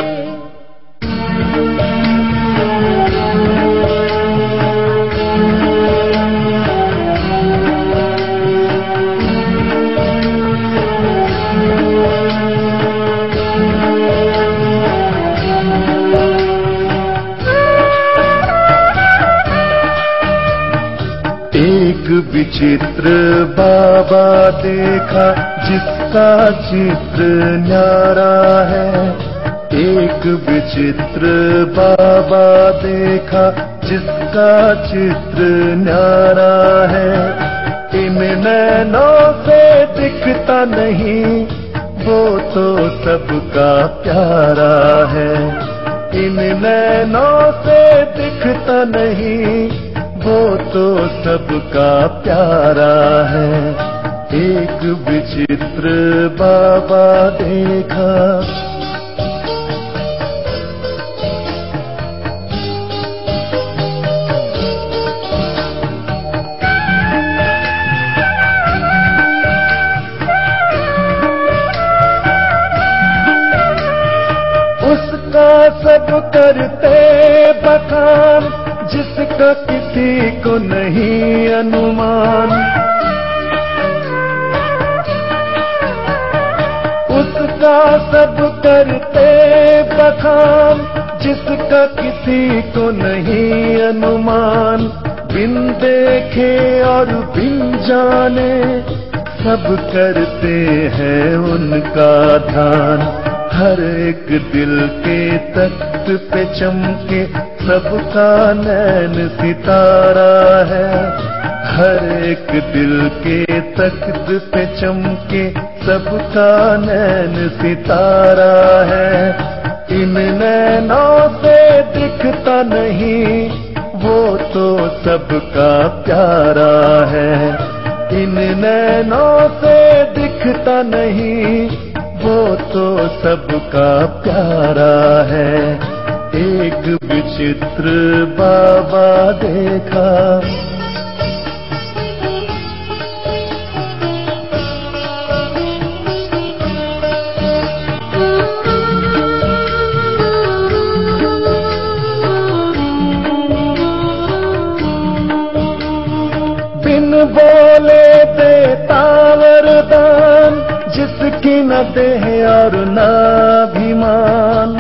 एक विचित्र बाबा देखा जिसका चित्र न्यारा है। एक विचित्र बाबा देखा जिसका चित्र न्यारा है। इन नैनों से दिखता नहीं वो तो सबका प्यारा है। इन नैनों से दिखता नहीं वो तो सबका प्यारा है। एक विचित्र बाबा देखा। उसका सब करते बखान जिसका किसी को नहीं अनुमान। उसका सब करते बखान जिसका किसी को नहीं अनुमान। बिन देखे और बिन जाने सब करते हैं उनका ध्यान। हर एक दिल के तख्त पे चमके सबका नैन सितारा है। हर एक दिल के तख्त पे चमके सबका नैन सितारा है। इन नैनों से दिखता नहीं वो तो सबका प्यारा है। इन नैनों से दिखता नहीं वो तो सबका प्यारा है। एक विचित्र बाबा देखा। बिन बोले देता वरदान जिसकी न देह और न अभिमान।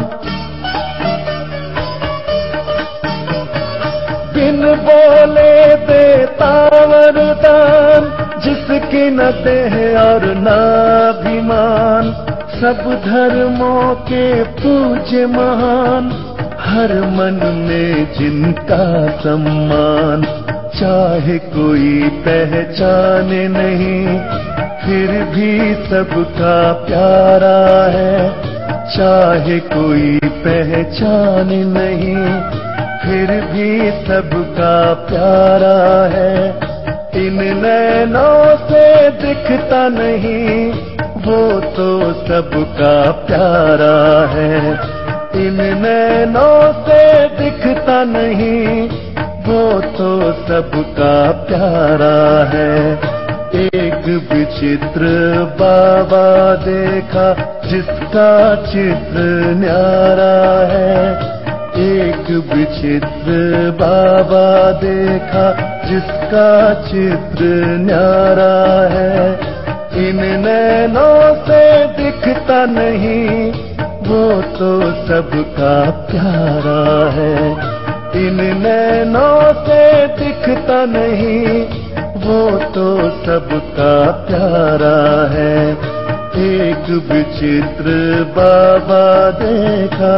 बिन बोले देता देता वरदान, जिसकी न देह और न अभिमान। सब धर्मों के पूज्य महान, हर मन में जिनका सम्मान। चाहे कोई पहचाने नहीं, फिर भी सबका प्यारा है। चाहे कोई पहचाने नहीं, फिर भी सबका प्यारा है। इन नैनों से दिखता नहीं, वो तो सबका प्यारा है। इन नैनों से दिखता नहीं, वो तो सबका प्यारा है। एक विचित्र बाबा देखा, जिसका चित्र न्यारा है। एक विचित्र बाबा देखा, जिसका चित्र न्यारा है। इन नैनों से दिखता नहीं, वो तो सबका प्यारा है। इन नैनों से दिखता नहीं, वो तो सबका प्यारा है। एक विचित्र बाबा देखा।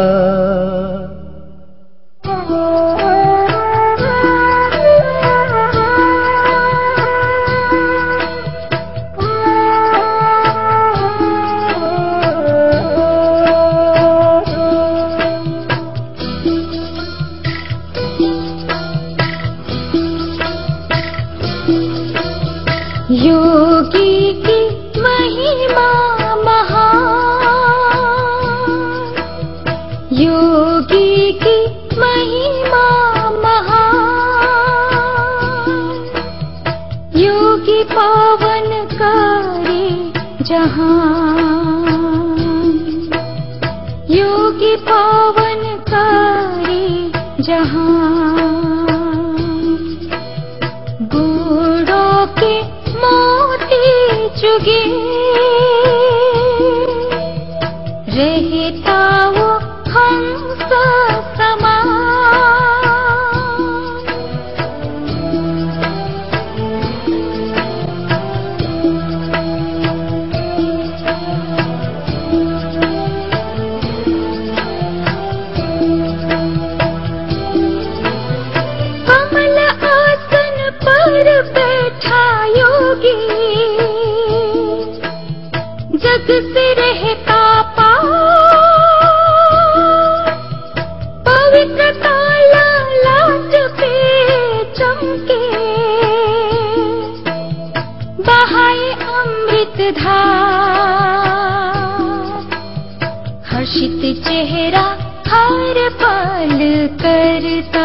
योगी की महिमा महान, योगी की महिमा महान। योगी पावन करे जहान, योगी पावन करे जहान। बूढ़ों के मोती चुगे, रहता वो हंस समान। कमल आसन पर बैठा योगी, जग से रहता पार। पवित्रता लालाट पे चमके, बहाए अमृत धार। हर्षित चेहरा हर पल करता,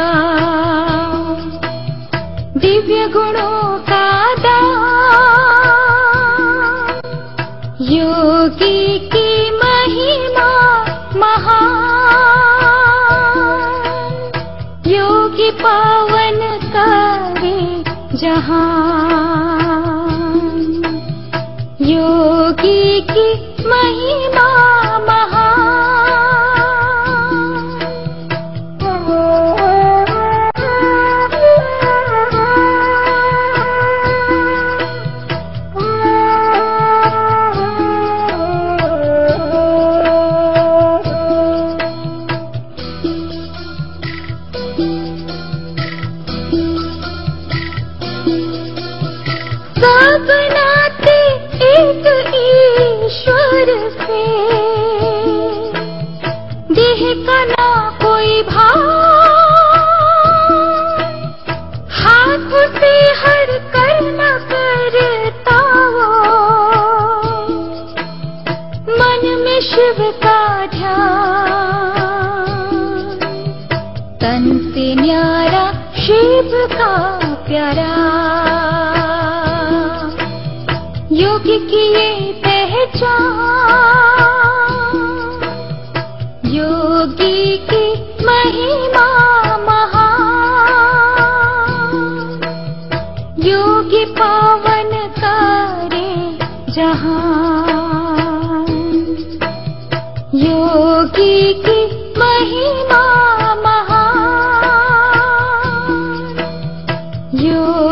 दिव्य गुणों का दान। योगी की महिमा महान, योगी पावन करे जहान। योगी की महिमा सब नाते एक ईश्वर से, देह का ना कोई भाव। हाथों से हर कर्म करता वो, मन में शिव का ध्यान। तन से न्यारा शिव का प्यारा, योगी की ये पहचान। योगी की महिमा महान, योगी पावन करे जहान। योगी की महिमा महान, योगी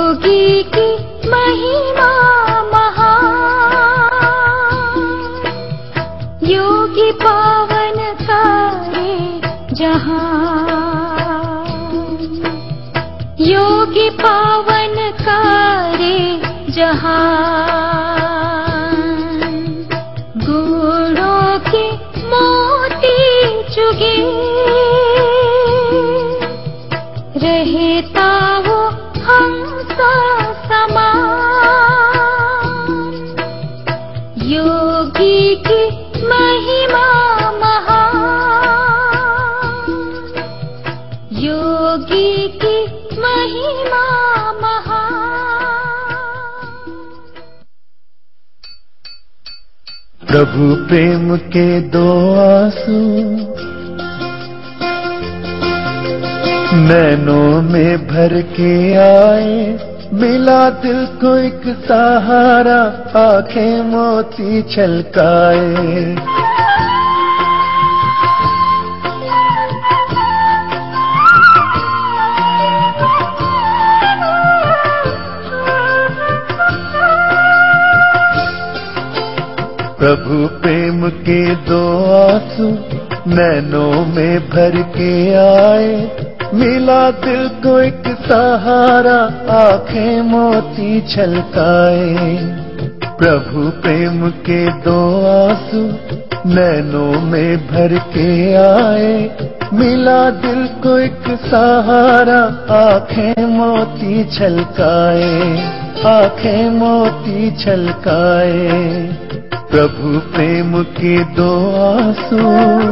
जहां, योगी पावन करे जहां, गुणों के मोती चुगे, रहता वो हमसा समान, योगी की महिमा महान, योगी की महिमा महान। प्रभु प्रेम के दो आंसू नैनों में भर के आए, मिला दिल को एक सहारा, आंखें मोती छलकाए। प्रभु प्रेम के दो आंसू नैनों में भर के आए, मिला दिल को एक सहारा, आंखें मोती छलकाए। प्रभु प्रेम के दो आंसू नैनों में भर के आए, मिला दिल को एक सहारा, आंखें मोती छलकाए, आंखें मोती छलकाए। प्रभु प्रेम के दो आंसू।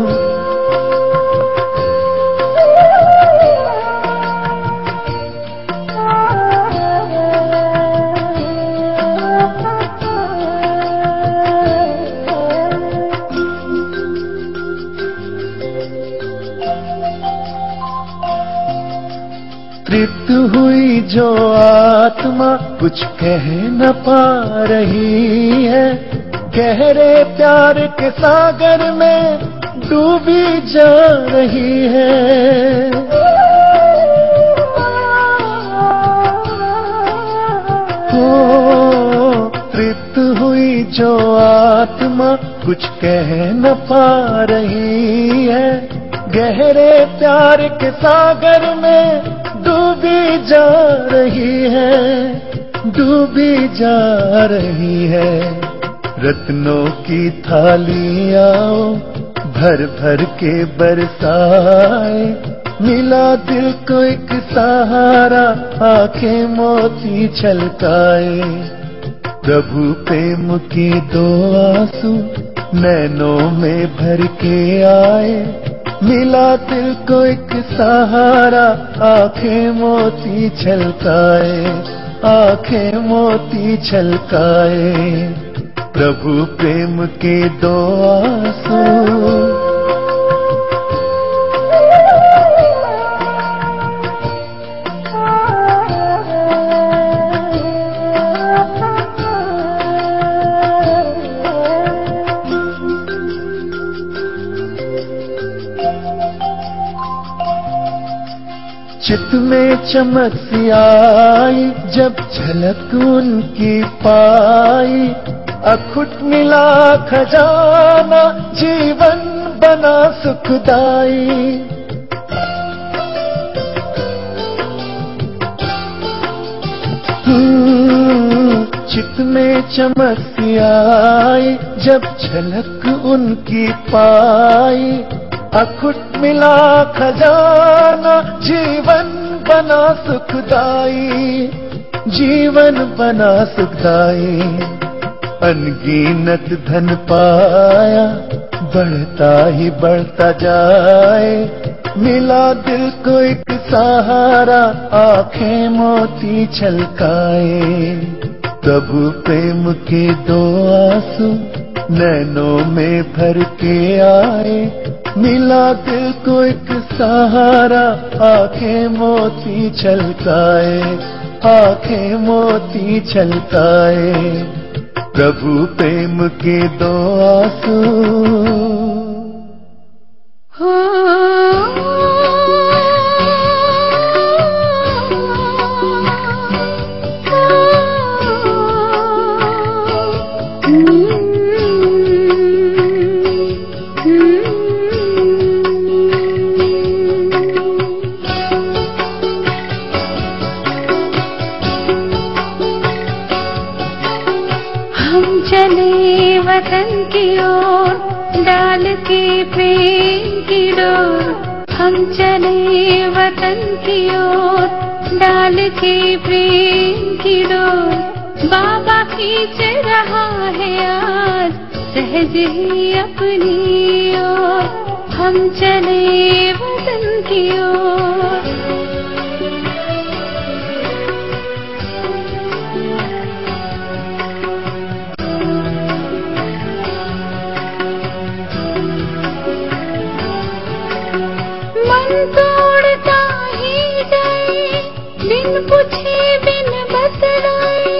तृप्त हुई जो आत्मा कुछ कह न पा रही है, गहरे प्यार के सागर में डूबी जा रही है। हो तृप्त हुई जो आत्मा कुछ कह न पा रही है, गहरे प्यार के सागर में डूबी जा रही है, डूबी जा रही है। रत्नों की थाली आओ भर भर के बरसाए, मिला दिल को एक सहारा, आंखें मोती छलकाए। प्रभु प्रेम के दो आंसू नैनों में भर के आए, मिला दिल को एक सहारा, आंखें मोती छलकाए, आंखें मोती छलकाए। प्रभु प्रेम के दो आंसू। चित में चमक सी आई जब झलक उनकी पाई, अखुट मिला खजाना, जीवन बना सुखदाई। चित में चमक सी आई जब झलक उनकी पाई, अखुट मिला खजाना, जीवन बना सुखदाई, जीवन बना सुखदाई। अनगिनत धन पाया, बढ़ता ही बढ़ता जाए, मिला दिल को एक सहारा, आंखें मोती छलकाए। प्रभु प्रेम के दो आंसू नैनों में भर के आए, मिला दिल को एक सहारा, आंखें मोती छलकाए, आंखें मोती छलकाए। प्रभु प्रेम के दो आंसू। की ओर डाल के प्रेम की डोर, हम चले वतन की ओर डाल के प्रेम की डोर। बाबा खींच रहा है आज सहज ही अपनी ओर, हम चले वतन की ओर। मन तोड़ता ही जाए बिन पूछे बिन बतलाए,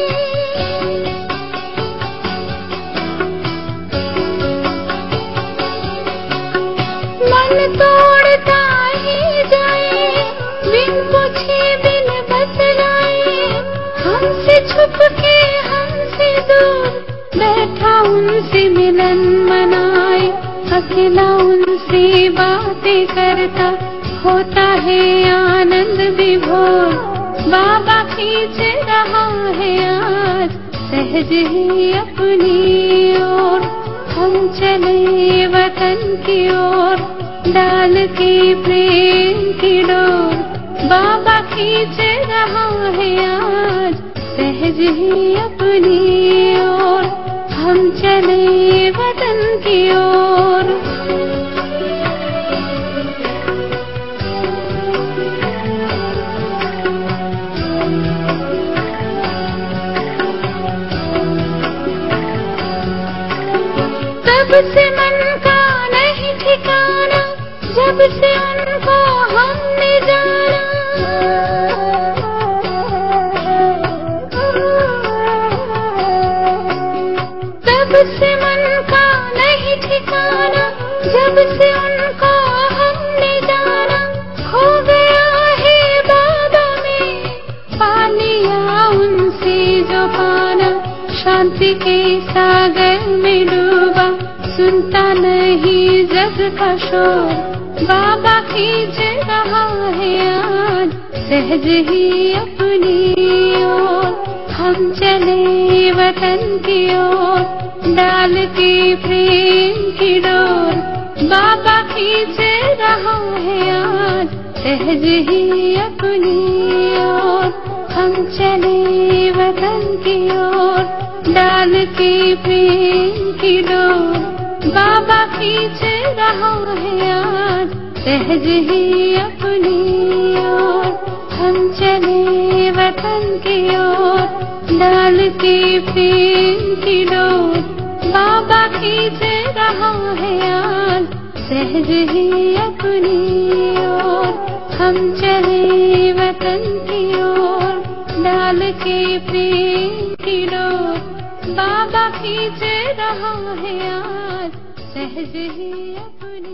मन तोड़ता ही जाए बिन पूछे बिन बतलाए। हमसे छुप के हमसे दूर बैठा उनसे मिलन मनाए, अकेला उनसे बातें करता होता है आनंद विभोर। बाबा खींच रहा है आज सहज ही अपनी ओर, हम चले वतन की ओर डाल के प्रेम की डोर। बाबा खींच रहा है आज सहज ही अपनी ओर, हम चले वतन की ओर। जब से मन का नहीं ठिकाना, जब से उनको हमने जाना, जब से मन का नहीं ठिकाना, जब से उनको हमने जाना। खो गया है बाबा में पा लिया उनसे जो पाना, शांति के सागर में डूबा सुनता नहीं जग का शोर। बाबा खींच रहा है आज सहज ही अपनी ओर, हम चले वतन की ओर डाल के प्रेम की डोर। बाबा खींच रहा है आज सहज ही अपनी ओर, हम चले वतन की ओर डाल के प्रेम की डोर। बाबा खींच रहा है आज सहज ही अपनी ओर, हम चले वतन की ओर डाल के प्रेम की डोर। बाबा खींच रहा है आज सहज ही अपनी ओर, हम चले वतन की ओर डाल के प्रेम की डोर। बाबा खींच रहा है आज सहज ही अपनी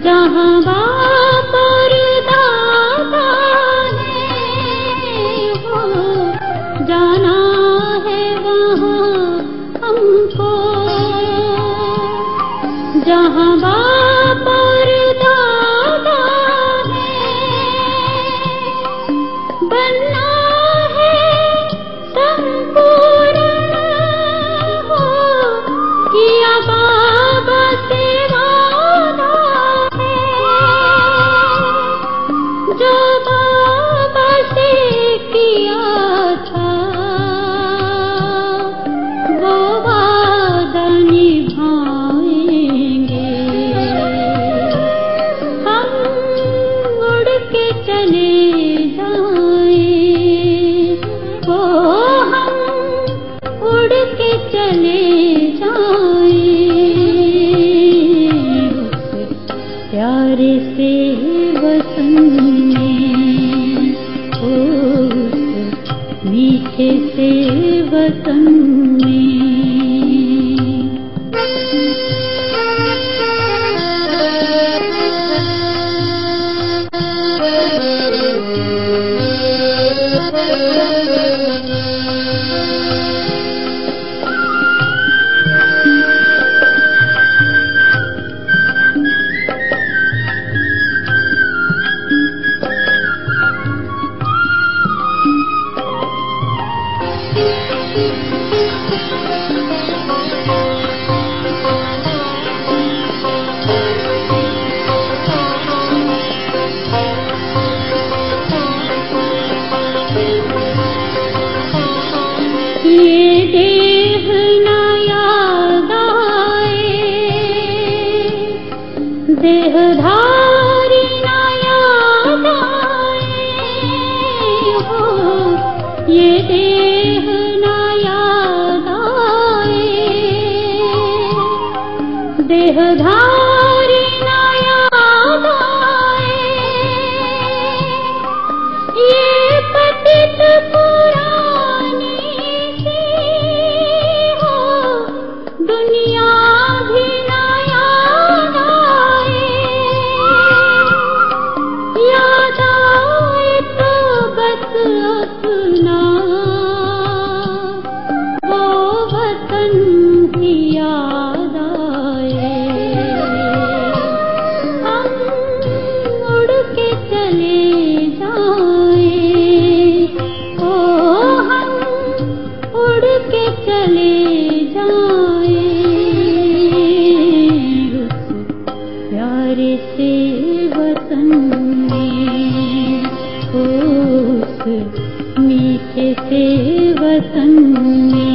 जहाँ बाप और दादा है हो, जाना है वहाँ हमको। जहाँ बाप और दादा है, बनना है संपूर्ण हो, किया बाबा से वादा है। जो बाबा से किया था वो वादा निभाएंगे। हम उड़ के चले जाएं, वो हम उड़ के चले जाएं, उस प्यारे से वतन में, उस मीठे से वतन में। ये देह न याद आए, देहधारी न याद आए हो, ये देह न याद आए, देहधारी न याद आए। ये पतित पुरानी दुनिया भी न याद आए, याद आए तो बस अपना वो वतन ही याद आए। हम उड़ के चले जाएं, ओ हम उड़ के चले जाएं, प्यारे से वतन में, उस मीठे से वतन में।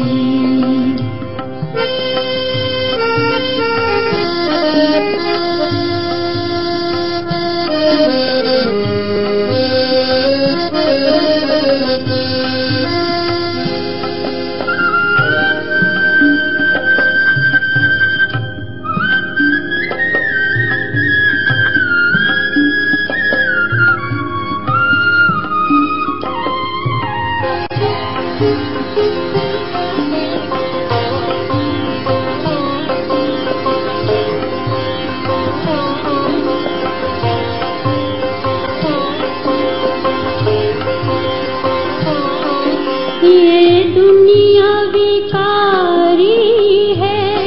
ये दुनिया विकारी है,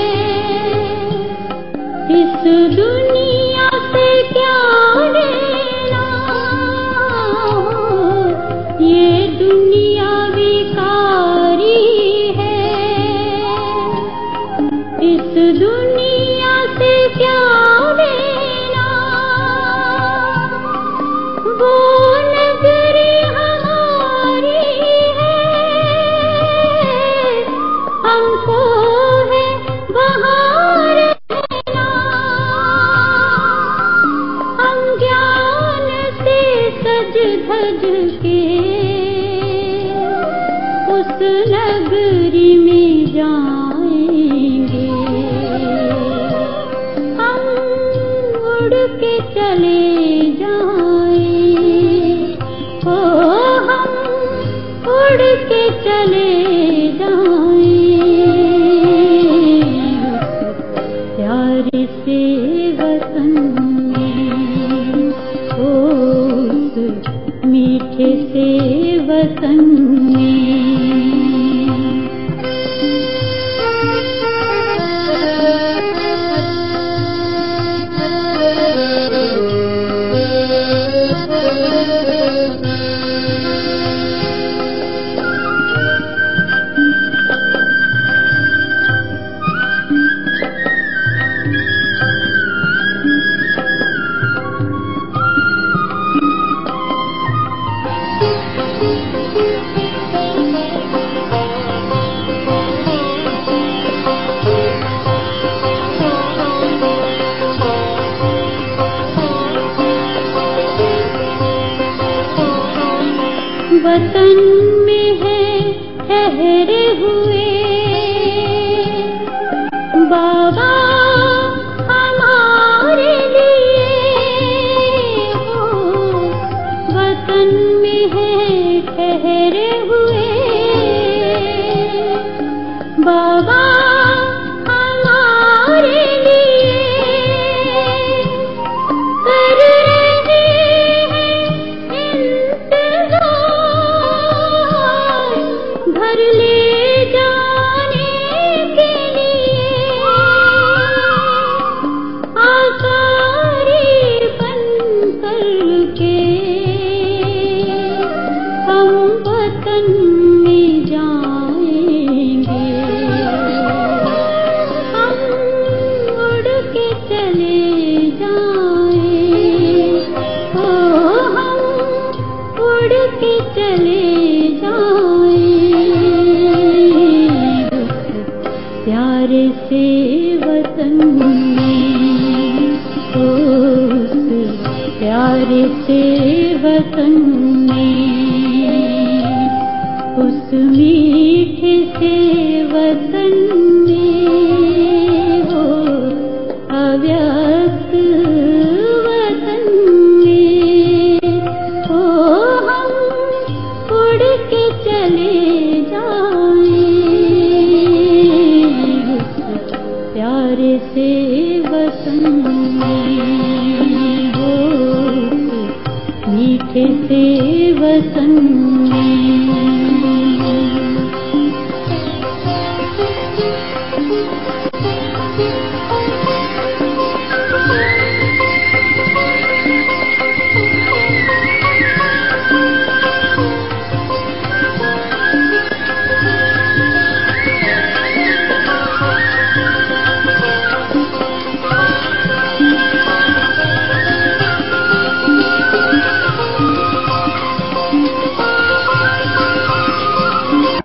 इस दुनिया से क्या लेना। ये दुनिया विकारी है, इस दुनिया से क्या लेना। वो नगरी हमारी हमको है वहाँ रहना। हम ज्ञान से सज धज के उस नगरी में जाएंगे। हम उड़ के चले जाएं, ओ हम उड़ के चले जाएं, प्यारे से वतन वतन में है ठहरे हुए बाबा हमारे लिए हो, वतन में है ठहरे हुए बाबा हमारे लिए कर रहे हैं इंतजार घर ले जाने के लिए आकारी बन करके हम वतन में जाएंगे। हम उड़ के चले जाएं, ओ हम उड़ के चले जाएं प्यारे से वतन में, उस प्यारे से वतन में, उस मीठे से वतन में हो, अव्यक्त वतन में हो, हम उड़ के चले जाएं उस प्यारे से वतन में हो, उस मीठे से वतन में।